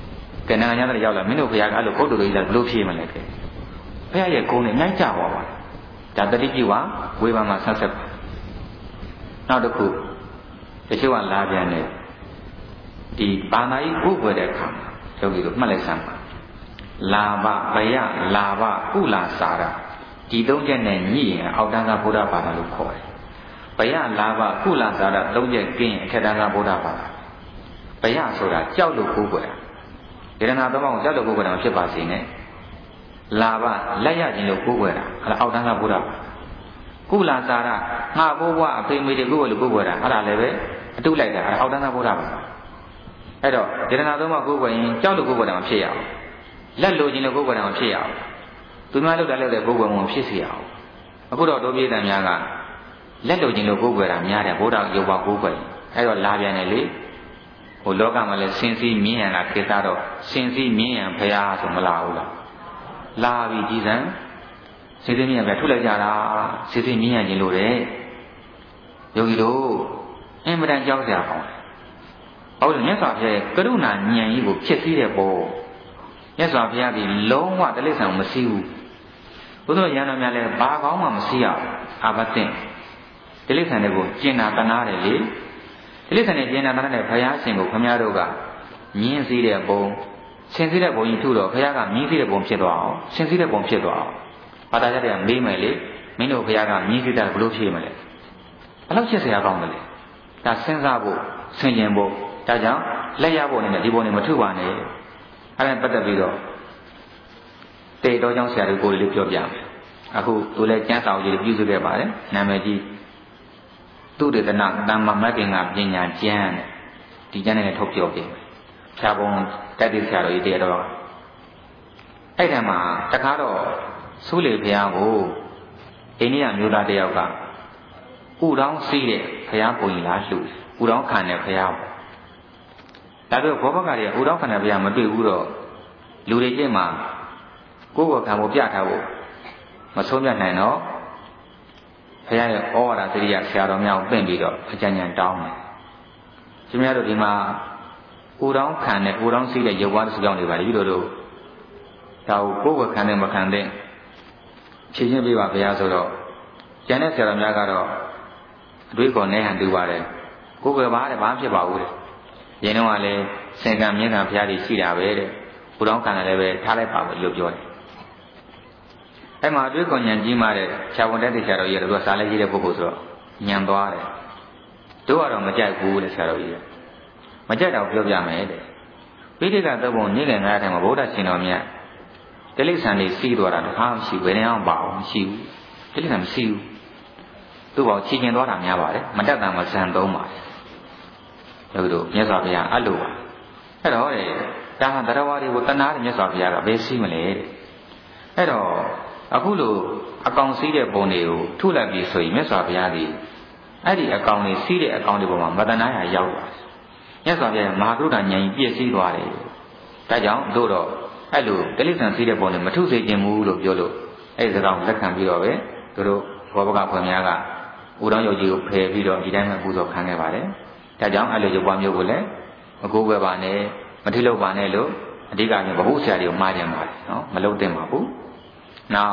ကဲနိုင်ငံညာတဲ့ရောက်လာမင်းတို့ဘုရားကအဲ့လိုဘုဒ္ဓတို့ကြီးလာဘလို့ဖြေးမလဲကဲဘုရားရဲ့ဂုဏ်နဲ့ညှိုက်ကြပါပါဒါတတိပြုဝဝေဘာမှာဆက်ဆက်နောက်တစ်ခုတချို့ကလာပြန်တယ်ဒီဘာသာရေးကိုယ်ွယ်တဲ့အခါမှာယောဂီတို့မှတ်လိုက်စမ်းပါလာဘဘယလာဘကုလာစာရဒီသုံးချက်နဲ့ညှိရင်အောက်တန်းကဗုဒ္ဓဘာသာလို့ခေါ်တယ်ဘယလာဘကုလာစာရသုံးချက်ကင်းရင်အထက်တန်းကဗုဒ္ဓဘာသာဘယဆိုတာကြောက်လို့ကိုယ်ွယ်တာဒေရနာသုံးပါးကိုကြောက်လို့ကိုယ်ွယ်တာမဖြစ်ပါစေနဲ့လာဘလက်ရခြင်းလို့ကိုယ်ွယ်တာအဲ့ဒါအောက်တန်းကဗုဒ္ဓဘာသာကုလာစာရငါဘိုးဘွားအဖေမေတွေကိုယ်လို့ကိုယ်ွယ်တာအဲ့ဒါလည်းပဲအတုလိုက်တာအဲ့ဒါအောက်တန်းကဗုဒ္ဓဘာသာအဲ့တော့ဒေရနာသုံးပါးကိုယ်ွယ်ရင်ကြောက်လို့ကိုယ်ွယ်တာမဖြစ်ရအောင်လက်လိုခြင်းလို့ကိုယ်ွယ်တာမဖြစ်ရအောင်သူများလုပ်တာလုပ်တဲ့ကိုယ်ွယ်မှုဖြစ်စီရအောင်အခုတော့တို့ပြည်သူများကလက်လိုခြင်းလို့ကိုယ်ွယ်တာများတယ်ဘုရားရုပ်ပါကိုယ်ွယ်အဲ့တော့လာပြန်တယ်လေဟိုလောကမှာလည်းစင်စီမြင်းရံကခေတ္တတော့စင်စီမြင်းရံဖရာဆိုမလာဘူးလားလာပြီကြည်စံစင်စီမြင်းရံပဲထုတ်လိုက်ကြတာစင်စီမြင်းရံခြင်းလို့တဲ့ယောဂီတို့အင်မတန်ကြောက်ကြအောင်ဟုတ်တယ်မြတ်စွာဘုရားရဲ့ကရုဏာဉာဏ်ကြီးကိုဖြစ်စည်းတဲ့ပေါ်မြတ်စွာဘုရားကလုံးဝတိရစ္ဆာန်မစည်းဘူးဘုရားရဟန်းတော်များလည်းဘာကောင်းမှမစည်းရအောင်အာဘတင်တိရစ္ဆာန်တွေကိုကျင်နာတနာတယ်လေတိရစ္ဆာန်တွေကျင်နာတနာတဲ့ဘုရားရှင်ကိုခမည်းတော်ကညင်းစည်းတဲ့ပုံဆင်စည်းတဲ့ပုံကြီးထုတော့ဘုရားကမြင်းစည်းတဲ့ပုံဖြစ်သွားအောင်ဆင်စည်းတဲ့ပုံဖြစ်သွားအောင်ဘာသာကြတဲ့မေးမယ်လေမင်းတို့ဘုရားကမြင်းစည်းတဲ့ဘလို့ဖြေမလဲဘယ်လောက်ချစ်စရာကောင်းတယ်လဲဒါစဉ်းစားဖို့ဆင်ခြင်ဖို့ဒါကြောင့်လက်ရဖို့နဲ့ဒီပုံနဲ့မထုပါနဲ့အဲ့ဒါပတ်သက်ပြီးတော့တေတော်ကြောင့်ဆရာတို့ကိုယ်လေးပြောပြမယ်အခုသူလည်းကျမ်းစာကြီးပြုစုခဲ့ပါတယ်နာမည်ကြီးသူတေသနာတမ္မမဂ္ဂင်္ဂပညာကျမ်းဒီကျမ်းနဲ့ထုတ်ပြောပြဖြာပုံတက်တဲ့ဆရာတော်ကြီးတေတော်အဲ့ဒါမှာတခါတော့苏လေဘုရားကိုအိန္ဒိယမျိုးသားတယောက်ကဥတောင်းစီးတဲ့ဘုရားပုံကြီးလားလှူဥတောင်းခံတဲ့ဘုရားဒါပေမဲ့ဘောဘကတွေကဥတောင်းခံတဲ့ဘုရားမတွေ့ဘူးတော့လူတွေကျင့်မှာကိုယ့်ကိုယ်ခံဖို့ပြထားဖို့မဆုံးပြနိုင်တော့ဘုရားရဲ့ဩဝါဒသတိရဆရာတော်များကိုပင့်ပြီးတော့အကြံဉာဏ်တောင်းတယ်ရှင်များတို့ဒီမှာဥတောင်းခံတဲ့ဥတောင်းစီးတဲ့ရုပ်ဝါးတစ်စုကြောင့်နေပါလေပြီးတော့တို့ဒါကိုကိုယ့်ကိုယ်ခံတယ်မခံတဲ့ဖြည့်ချင်းပေးပါဘုရားဆိုတော့ကျန်တဲ့ဆရာတော်များကတော့အတွေးခေါ်နဲ့ဟန်တူပါတယ်ကိုယ်ကဘာတဲ့ဘာဖြစ်ပါဘူးတဲ့ရင်းတော့ကလည်းစင်ကံမြင့်ကံဘုရားကြီးရှိတာပဲတဲ့ဥတောင်းခံတယ်လည်းပဲထားလိုက်ပါလို့ပြောတယ်အဲ့မှာအတွေးခေါ်ဉာဏ်ကြီးမှတဲ့ခြာဝန်တက်တဲ့ဆရာတော်ကြီးကတော့စားလဲကြီးတဲ့ပုဂ္ဂိုလ်ဆိုတော့ဉာဏ်သွားတယ်တို့ကတော့မကြိုက်ဘူးတဲ့ဆရာတော်ကြီးကမကြိုက်တော့ပြောပြမယ်တဲ့ပိဋကသုတ်ပုံနေ့လည်ငါးထိုင်မှာဗုဒ္ဓရှင်တော်မြတ်တိလိစ္ဆန်လေးစီးသွားတာတစ်ခါမှမရှိဘယ်နေအောင်ပါအောင်မရှိဘူးတိလိစ္ဆန်မရှိဘူးသူ့ဘောင်ချီကျင်သွားတာများပါတယ်မတက်တာမဆန်သုံးပါတယ်တို့တို့မြတ်စွာဘုရားအဲ့လိုပါအဲ့တော့တဲ့ဒါဟာတရားဝါတွေကိုတဏှာတဲ့မြတ်စွာဘုရားကဘယ်စီးမလဲတဲ့အဲ့တော့အခုလိုအကောင်စီးတဲ့ပုံတွေကိုထုလိုက်ပြီးဆိုရင်မြတ်စွာဘုရားဒီအဲ့ဒီအကောင်တွေစီးတဲ့အကောင်တွေပေါ်မှာမတဏှာရရောက်သွားတယ်မြတ်စွာဘုရားမဟာကရုဏာဉာဏ်ကြီးပြည့်စည်သွားတယ်ဒါကြောင့်တို့တော့အဲ့လိုတိလိစ္ဆန်စီးတဲ့ပုံတွေမထုစေခြင်းဘူးလို့ပြောလို့အဲ့ဒီစကားကိုလက်ခံပြီးတော့ပဲတို့တို့ဘောဘကဖွယ်များကဥတော်ရုပ်ကြီးကိုဖယ်ပြီးတော့ဒီတိုင်းမှပူဇော်ခံခဲ့ပါတယ်ဒါကြောင့်အဲ့လိုရုပ်ပွားမျိုးကိုလည်းမကိုးကွယ်ပါနဲ့မထိလုပ်ပါနဲ့လို့အဓိကမျိုးဗဟုဆရာတွေကိုမှားကြပါတယ်နော်မလုပ်သင့်ပါဘူးနောက်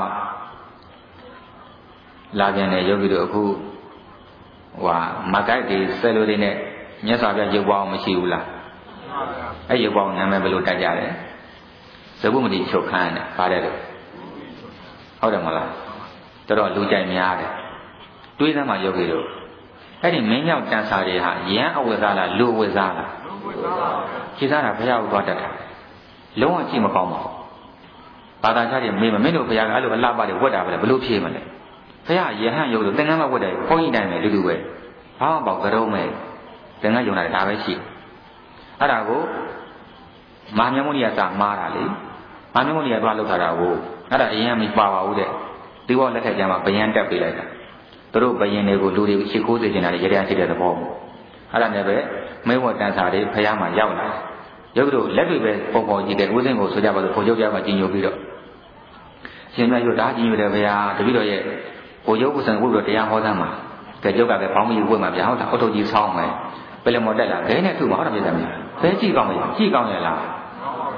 လာပြန်တဲ့ယောဂီတို့အခုဟိုမကိုက်တွေဆယ်လိုတွေနဲ့မြတ်စွာဘုရားရုပ်ပွားအောင်မရှိဘူးလားအဲ့ရုပ်ပွားအောင်နာမည်ဘယ်လိုတက်ကြလဲဇဂုမတိချုပ်ခန်းနဲ့ပါတယ်လို့ဟုတ်တယ်မလားတော်တော်လူကြိုက်များတယ်တွေးသမ်းမှယောဂီတို့အဲ့ဒီမင်းရောက်တန်စာတွေဟာရဟန်းအဝိဇ္ဇာလားလူအဝိဇ္ဇာလားခြေစားတာဘုရားကိုသွားတတ်တာလုံးဝကြည့်မကောင်းပါဘူးဘာသာခြားတွေမေးမမင်းတို့ဘုရားကအဲ့လိုအလှပတွေဝတ်တာပဲဘလို့ဖြေမလဲဘုရားရဟန်းရုပ်လို့သင်္ကန်းမဝတ်တယ်ဘုန်းကြီးတိုင်းပဲလူလူပဲဘာမှပေါ့ကြုံမဲ့သင်္ကန်းယုံတာဒါပဲရှိအဲ့ဒါကိုမာမြတ်မုနိယစာမားတာလေမာမြတ်မုနိယသွားလောက်တာကိုအဲ့ဒါအရင်မပါပါဘူးတဲ့ဒီဘောလက်ထက်ကျမ်းမှာဗျံတက်ပေးလိုက်တာသူတို့ဘယင်တွေကိုလူတွေကိုရှ िख ိုးစေချင်တာတွေရရရှိတဲ့သဘောပေါ့အဲ့ဒါနဲ့ပဲမဲဝတ်တန်စာတွေဖះမှာရောက်လာရုပ်တို့လက်တွေပဲပုံပေါ်ကြည့်တယ်ဦးစင်းကိုဆိုကြပါစို့ဘုံချုပ်ပြမှာကြီးညိုပြီးတော့ရှင်မြတ်ရုပ်ဒါကြီးညိုတယ်ဗျာတပည့်တော်ရဲ့ဘုံချုပ်ဥစ္စာဘုရားတရားဟောသမ်းမှာကဲကျုပ်ကပဲဘောင်းမီဝတ်မှာဗျာဟုတ်တာအုတ်ထုတ်ကြီးဆောင်းမယ်ပလမော်တက်လာဘဲနဲ့သူ့မှာဟုတ်တယ်ပြတယ်ဗျာဘဲကြည့်ကောင်းမလားကြည့်ကောင်းရလား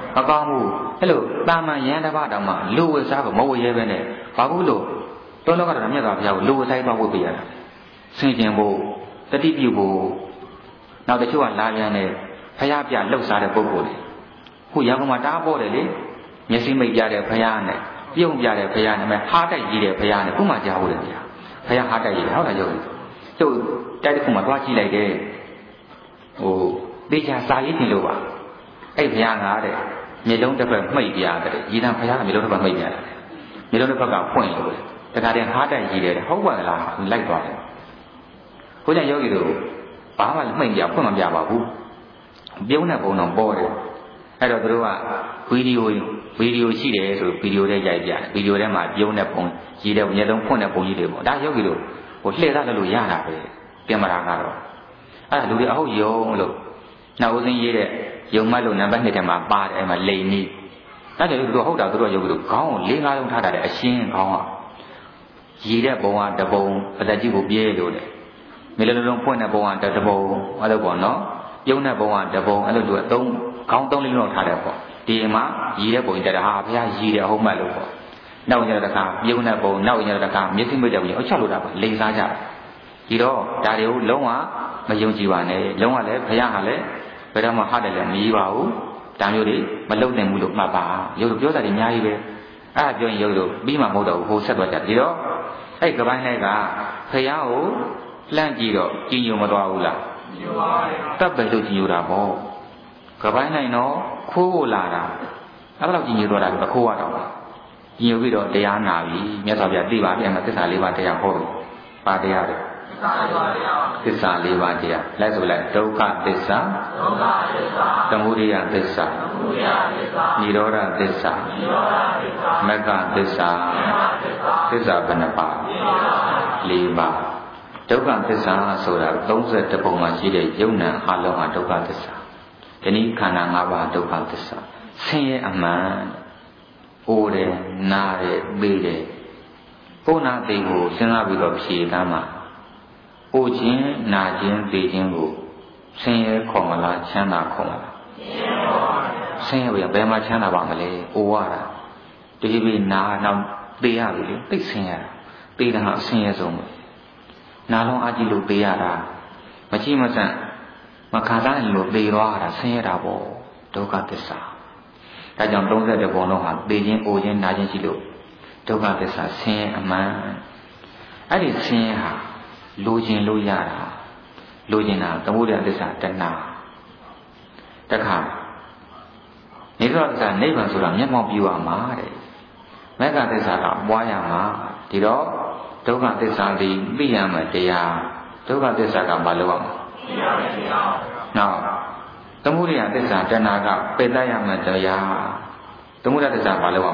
မကောင်းဘူးအဲ့လိုတာမန်ရန်တစ်ပါးတောင်မှလူဝစားကိုမဝရဲပဲနဲ့ဘာဘူးလို့တောလောကတော့မြတ်စွာဘုရားကိုလူဝဆိုင်သွားဖို့ပြရတာဆင်ကျင်ဖို့တတိပြုဖို့နောက်တချို့ကလာပြန်တယ်ဘုရားပြလှုပ်ရှားတဲ့ပုဂ္ဂိုလ်တွေခုရန်ကုန်မှာတားပေါ်တယ်လေမျက်စိမိတ်ပြတဲ့ဘုရားနဲ့ပြုံးပြတဲ့ဘုရားနဲ့မဟာတိုက်ကြီးတဲ့ဘုရားနဲ့ခုမှကြားဖို့တယ်ဗျာဘုရားဟာတိုက်ကြီးတယ်ဟုတ်တယ်ရုပ်ကျုပ်တိုက်တစ်ခုမှသွားကြည့်လိုက်တယ်ဟိုတေချာစာရေးတင်လို့ပါအဲ့ဘုရားငါတဲ့မျက်လုံးတစ်ဖက်မှိတ်ပြရတယ်ရည်တံဘုရားကမျက်လုံးတစ်ဖက်မှိတ်ပြရတယ်မျက်လုံးတစ်ဖက်ကဖွင့်လို့တခါတည်းဟာတိုက်ကြီးတယ်ဟုတ်ပါလားလိုက်သွားတယ်ကိုကျယောဂီတို့ဘာမှမှိတ်ပြဖွင့်မပြပါဘူးပြုံးတဲ့ပုံတော့ပေါ်တယ်အဲ့တော့သူတို့ကဗီဒီယိုဗီဒီယိုရှိတယ်ဆိုဗီဒီယိုထဲရိုက်ပြတယ်ဗီဒီယိုထဲမှာပြုံးတဲ့ပုံရည်တဲ့မျက်လုံးဖွင့်တဲ့ပုံကြီးတွေပေါ့ဒါယောဂီတို့ဟိုလှည့်သားလို့ရတာပဲပြင်မတာကတော့အဲ့ဒါလူတွေအဟုတ်ယုံလို့နောက်ဦးစင်းရေးတဲ့ယုံမတ်လို့နံပါတ်နှစ်ထဲမှာပါတယ်အဲ့မှာလိန်နီးဒါကြောင့်သူတို့ဟုတ်တာသူတို့ယောဂီတို့ခေါင်းကိုလေးငါးလုံးထားတာတဲ့အရှင်းခေါင်းကရည်တဲ့ပုံကတပုံအသက်ကြီးကိုပြေးလို့လေမျက်လုံးလုံးဖွင့်တဲ့ပုံကတပုံအဲ့လိုပေါ့နော်ပြုံးတဲ့ပုံကတပုံအဲ့လိုသူအသုံးခေါင်းသုံးလေးလုံးထားတယ်ပေါ့ဒီမှာရည်တဲ့ပုံတက်တာဟာဘုရားရည်တဲ့အဟုတ်မှတ်လို့ပေါ့နောက်ကျတဲ့ခါပြုံးတဲ့ပုံနောက်ကျတဲ့ခါမျက်စိမိတ်တဲ့ပုံအချက်လို့တာပါလိန်စားကြတယ်ဒီတော့ဒါတွေကိုလုံးဝမယုံကြည်ပါနဲ့လုံးဝလည်းဘုရားဟာလည်းဘယ်တော့မှဟာတယ်လည်းမကြီးပါဘူးဒါမျိုးတွေမလုံနိုင်ဘူးလို့မှတ်ပါရုပ်တို့ပြောတာတွေအများကြီးပဲအဲ့ဒါပြောရင်ရုပ်တို့ပြီးမှမဟုတ်တော့ဘူးဟိုဆက်သွားကြဒီတော့အဲ့ကပိုင်းလေးကဘုရားကိုလှမ်းကြည့်တော့ကြည်ညိုမသွားဘူးလားကြည်ညိုပါဘူးတပ်ပဲလို့ကြည်ညိုတာပေါ့ကပိုင်းနိုင်တော့ခိုးဖို့လာတာအဲ့ဒါတော့ကြည်ညိုသွားတာကခိုးရတော့ကြည်ညိုပြီးတော့တရားနာပြီမြတ်စွာဘုရားသိပါပြီအဲ့မှာသစ္စာလေးပါးတရားဟောတယ်ပါတရားတယ်သစ္စာလေးပါးတရားလိုက်ဆိုလိုက်ဒုက္ခသစ္စာဒုက္ခသစ္စာသမုဒယသစ္စာသမုဒယသစ္စာនិရောဓသစ္စာនិရောဓသစ္စာမဂ္ဂသစ္စာမဂ္ဂသစ္စာသစ္စာဘယ်နှပါးလေးပါးဒုက္ခသစ္စာဆိုတာသုံးဆယ်တစ်ပုံမှာရှိတဲ့ယုံနာအလုံးဟာဒုက္ခသစ္စာဒီနည်းခန္ဓာ၅ပါးဒုက္ခသစ္စာဆင်းရဲအမှန်အိုးတယ်နားတယ်သိတယ်ပုဏ္ဏသိကိုစဉ်းစားပြီးတော့ဖြေတမ်းမှာအိုခြင်းနာခြင်းသိခြင်းကိုဆင်းရဲခေါ်မလားချမ်းသာခေါ်မလားဆင်းရဲပါဘယ်မှာချမ်းသာပါမလဲအိုရတာတတိပိနာနောက်သိရပြီလေသိဆင်းရတာသိတာအဆင်းရဲဆုံးပဲနာလုံးအကြည့်လို့သိရတာမချိမဆန့်မခံစားရင်လို့သိသွားတာဆင်းရဲတာပေါ့ဒုက္ခသစ္စာဒါကြောင့်သုံးဆယ်တဲ့ဘုံလုံးဟာသိခြင်းအိုခြင်းနာခြင်းရှိလို့ဒုက္ခသစ္စာဆင်းရဲအမှန်အဲ့ဒီဆင်းရဲဟာလိုချင်လို့ရတာလိုချင်တာသမုဒယသစ္စာတဏှာတခါနိရောဓသစ္စာနိဗ္ဗာန်ဆိုတာမျက်မှောက်ပြုရမှာတဲ့မဂ္ဂသစ္စာကပွားရမှာဒီတော့ဒုက္ခသစ္စာသည်သိရမယ်တရားဒုက္ခသစ္စာကဘာလို့အောင်သိရမယ်တရားနောက်သမုဒယသစ္စာတဏှာကပယ်တတ်ရမယ်တရားသမုဒယသစ္စာဘာလို့အောင်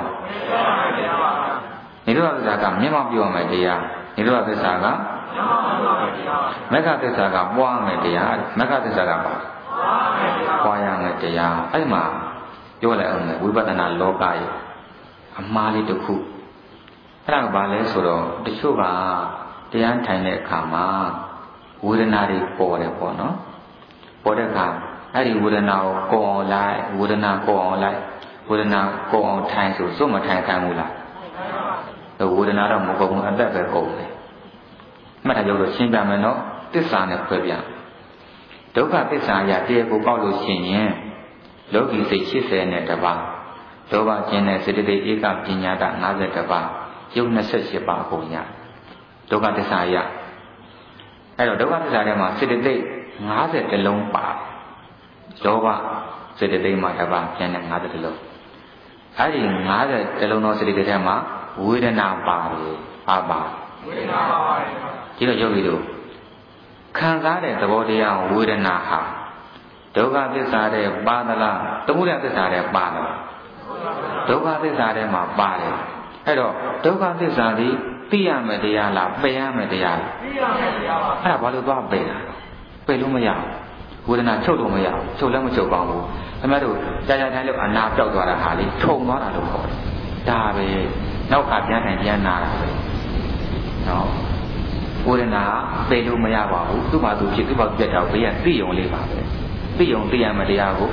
နိရောဓသစ္စာကမျက်မှောက်ပြုရမယ်တရားနိရောဓသစ္စာကမဂ္ဂသစ္စာကပွားမယ်တရားမဂ္ဂသစ္စာကပါပွားရမယ်တရားအဲ့မှာပြောလိုက်အောင်ဝိပဿနာလောကရဲ့အမှားလေးတစ်ခုအဲ့ဒါကဘာလဲဆိုတော့တချို့ကတရားထိုင်တဲ့အခါမှာဝေဒနာတွေပေါ်တယ်ပေါ့နော်ပေါ်တဲ့အခါအဲ့ဒီဝေဒနာကိုကိုယ်အောင်လိုက်ဝေဒနာကိုယ်အောင်လိုက်ဝေဒနာကိုယ်အောင်ထိုင်ဆိုစွတ်မထိုင်ခံဘူးလားဝေဒနာတော့မကုန်ဘူးအသက်ပဲကုန်တယ်မှတ်ထားကြလို့ရှင်းပြမယ်နော်သစ္စာနဲ့ခွဲပြဒုက္ခသစ္စာအရာတရားကိုပေါက်လို့ရှိရင်လောကီစိတ်၈၀နဲ့တပါးလောဘကျင်တဲ့စေတသိက်ဧကပညာတ၅၁ပါးယုတ်၂၈ပါးအကုန်ရဒုက္ခသစ္စာအရာအဲ့တော့ဒုက္ခသစ္စာထဲမှာစေတသိက်၅၁လုံးပါလောဘစေတသိက်မှာတပါးကျန်တဲ့၅၁လုံးအဲ့ဒီ၅၁လုံးသောစေတသိက်ထဲမှာဝေဒနာပါတယ်ပါပါဝေဒနာပါတယ်ဒီတော့ယောဂီတို့ခံစားတဲ့သဘောတရားဝေဒနာဟာဒုက္ခသစ္စာထဲပါသလားသမုဒယသစ္စာထဲပါလားဒုက္ခသစ္စာထဲမှာပါတယ်အဲ့တော့ဒုက္ခသစ္စာဒီသိရမယ်တရားလားပယ်ရမယ်တရားလားသိရမယ်တရားပါအဲ့ဒါဘာလို့သွားပယ်တာပယ်လို့မရဘူးဝေဒနာချုပ်လို့မရဘူးချုပ်လည်းမချုပ်ပါဘူးခင်ဗျားတို့ကြာကြာတိုင်းလို့အနာပြောက်သွားတာဟာလေထုံသွားတာလို့ခေါ်တယ်ဒါပဲနောက်ကပြန်ထိုင်ပြန်နာတာပဲနော်ဝေဒနာပယ်လို့မရပါဘူးသူ့ဘာသူဖြစ်သူ့ဘာသူပြတ်တာဘေးကသိုံလေးပါပဲသိုံသိရမယ်တရားကို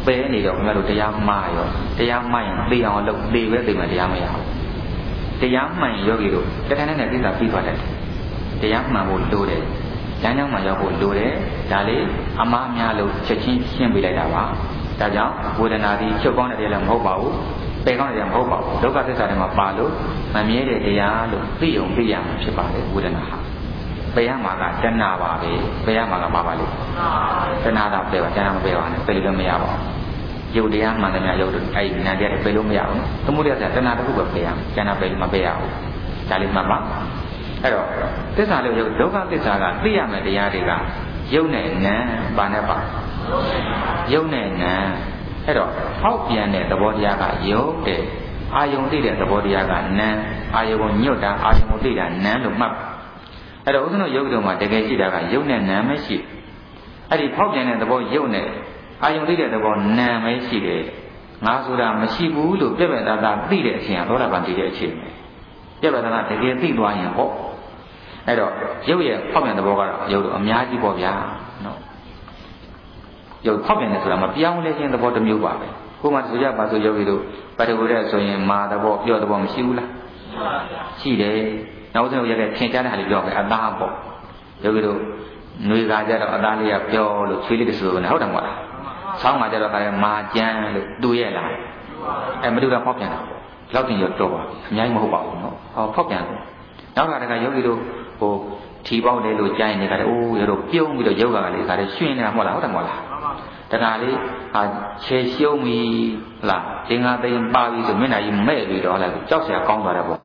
ပဲနေတော့ခင်ဗျားတို့တရားမှားရောတရားမှန်ရင်သိအောင်လုပ်သိပဲသိမှတရားမရဘူးတရားမှန်ယောဂီတို့တခါနဲ့နဲ့သိတာပြီးသွားတယ်တရားမှန်ဖို့လိုတယ်ကျမ်းကြောင်းမှရောက်ဖို့လိုတယ်ဒါလေးအမှားများလို့ချက်ချင်းရှင်းပြလိုက်တာပါဒါကြောင့်ဝေဒနာဒီချုပ်ကောင်းတဲ့တရားလည်းမဟုတ်ပါဘူးပယ်ကောင်းတဲ့တရားမဟုတ်ပါဘူးဒုက္ခသစ္စာတွေမှာပါလို့မမြဲတဲ့တရားလို့သိအောင်သိရမှာဖြစ်ပါတယ်ဝေဒနာဟာပယ်ရမှာကတဏှာပါပဲပယ်ရမှာကပါပါလေတဏှာတော့ပယ်ပါတဏှာမပယ်ပါနဲ့ပယ်လို့မရပါဘူးယုတ်တရားမှန်တယ်များယုတ်တယ်အဲ့ဒီနာတရားတွေပယ်လို့မရဘူးသမုဒိယဆိုတာတဏှာတစ်ခုပဲပယ်ရမယ်တဏှာပယ်လို့မပယ်ရဘူးဒါလေးမှတ်ပါအဲ့တော့သစ္စာလို့ယုတ်ဒုက္ခသစ္စာကသိရမယ်တရားတွေကယုတ်နဲ့နံပါနဲ့ပါယုတ်နဲ့နံအဲ့တော့ဟောက်ပြန်တဲ့သဘောတရားကယုတ်တဲ့အာယုံသိတဲ့သဘောတရားကနံအာယုံကိုညွတ်တာအာယုံကိုသိတာနံလို့မှတ်အဲ့တော့ဥစ္စံတို့ယုတ်တုံမှာတကယ်ရှိတာကယုတ်နဲ့နံပဲရှိအဲ့ဒီဟောက်ပြန်တဲ့သဘောယုတ်နဲ့အာယုံသိတဲ့သဘောနံပဲရှိတယ်ငါဆိုတာမရှိဘူးလို့ပြည့်ပြည့်သားသားသိတဲ့အချိန်ကသောတာပန်သိတဲ့အချိန်ပဲပြည့်ပြည့်သားသားတကယ်သိသွားရင်ပေါ့အဲ့တော့ရုပ်ရဲ့ဖောက်ပြန်တဲ့ဘောကတော့ရုပ်တော့အများကြီးပေါ့ဗျာနော်ရုပ်ဖောက်ပြန်တယ်ဆိုတာမပြောင်းလဲခြင်းသဘောတစ်မျိုးပါပဲကိုယ်မှဆိုကြပါဆိုရုပ်ကြီးတို့ပတ္တဝရဆိုရင်မာသဘောပြောသဘောမရှိဘူးလားရှိတယ်နောက်ဆုံးရတဲ့ထင်ရှားတဲ့ဟာလေးပြောမယ်အသားပေါ့ရုပ်ကြီးတို့ຫນွေကာကြတော့အသားလေးကပြောလို့ချွေးလေးတဆူနေဟုတ်တယ်မဟုတ်လားဆောင်းမှာကြတော့ခါရဲမာကြမ်းလို့တူရဲ့လားအဲမတူတာဖောက်ပြန်တာပေါ့လောက်တင်ရတော့ပါအများကြီးမဟုတ်ပါဘူးနော်ဟောဖောက်ပြန်တယ်နောက်ကတခါယောဂီတို့ဟိုထီပေါက်တယ်လို့ကြားရင်တခါတည်းအိုးရတော့ပြုံးပြီးတော့ယောဂကလေးတခါတည်းရွှင်နေတာမဟုတ်လားဟုတ်တယ်မဟုတ်လားတခါလေးဟာခြေရှုံးပြီဟလားသင်္ဃာသိမ်ပါပြီဆိုမျက်နှာကြီးမဲ့ပြီးတော့ဟလားကြောက်စရာကောင်းသွားတယ်ပေါ့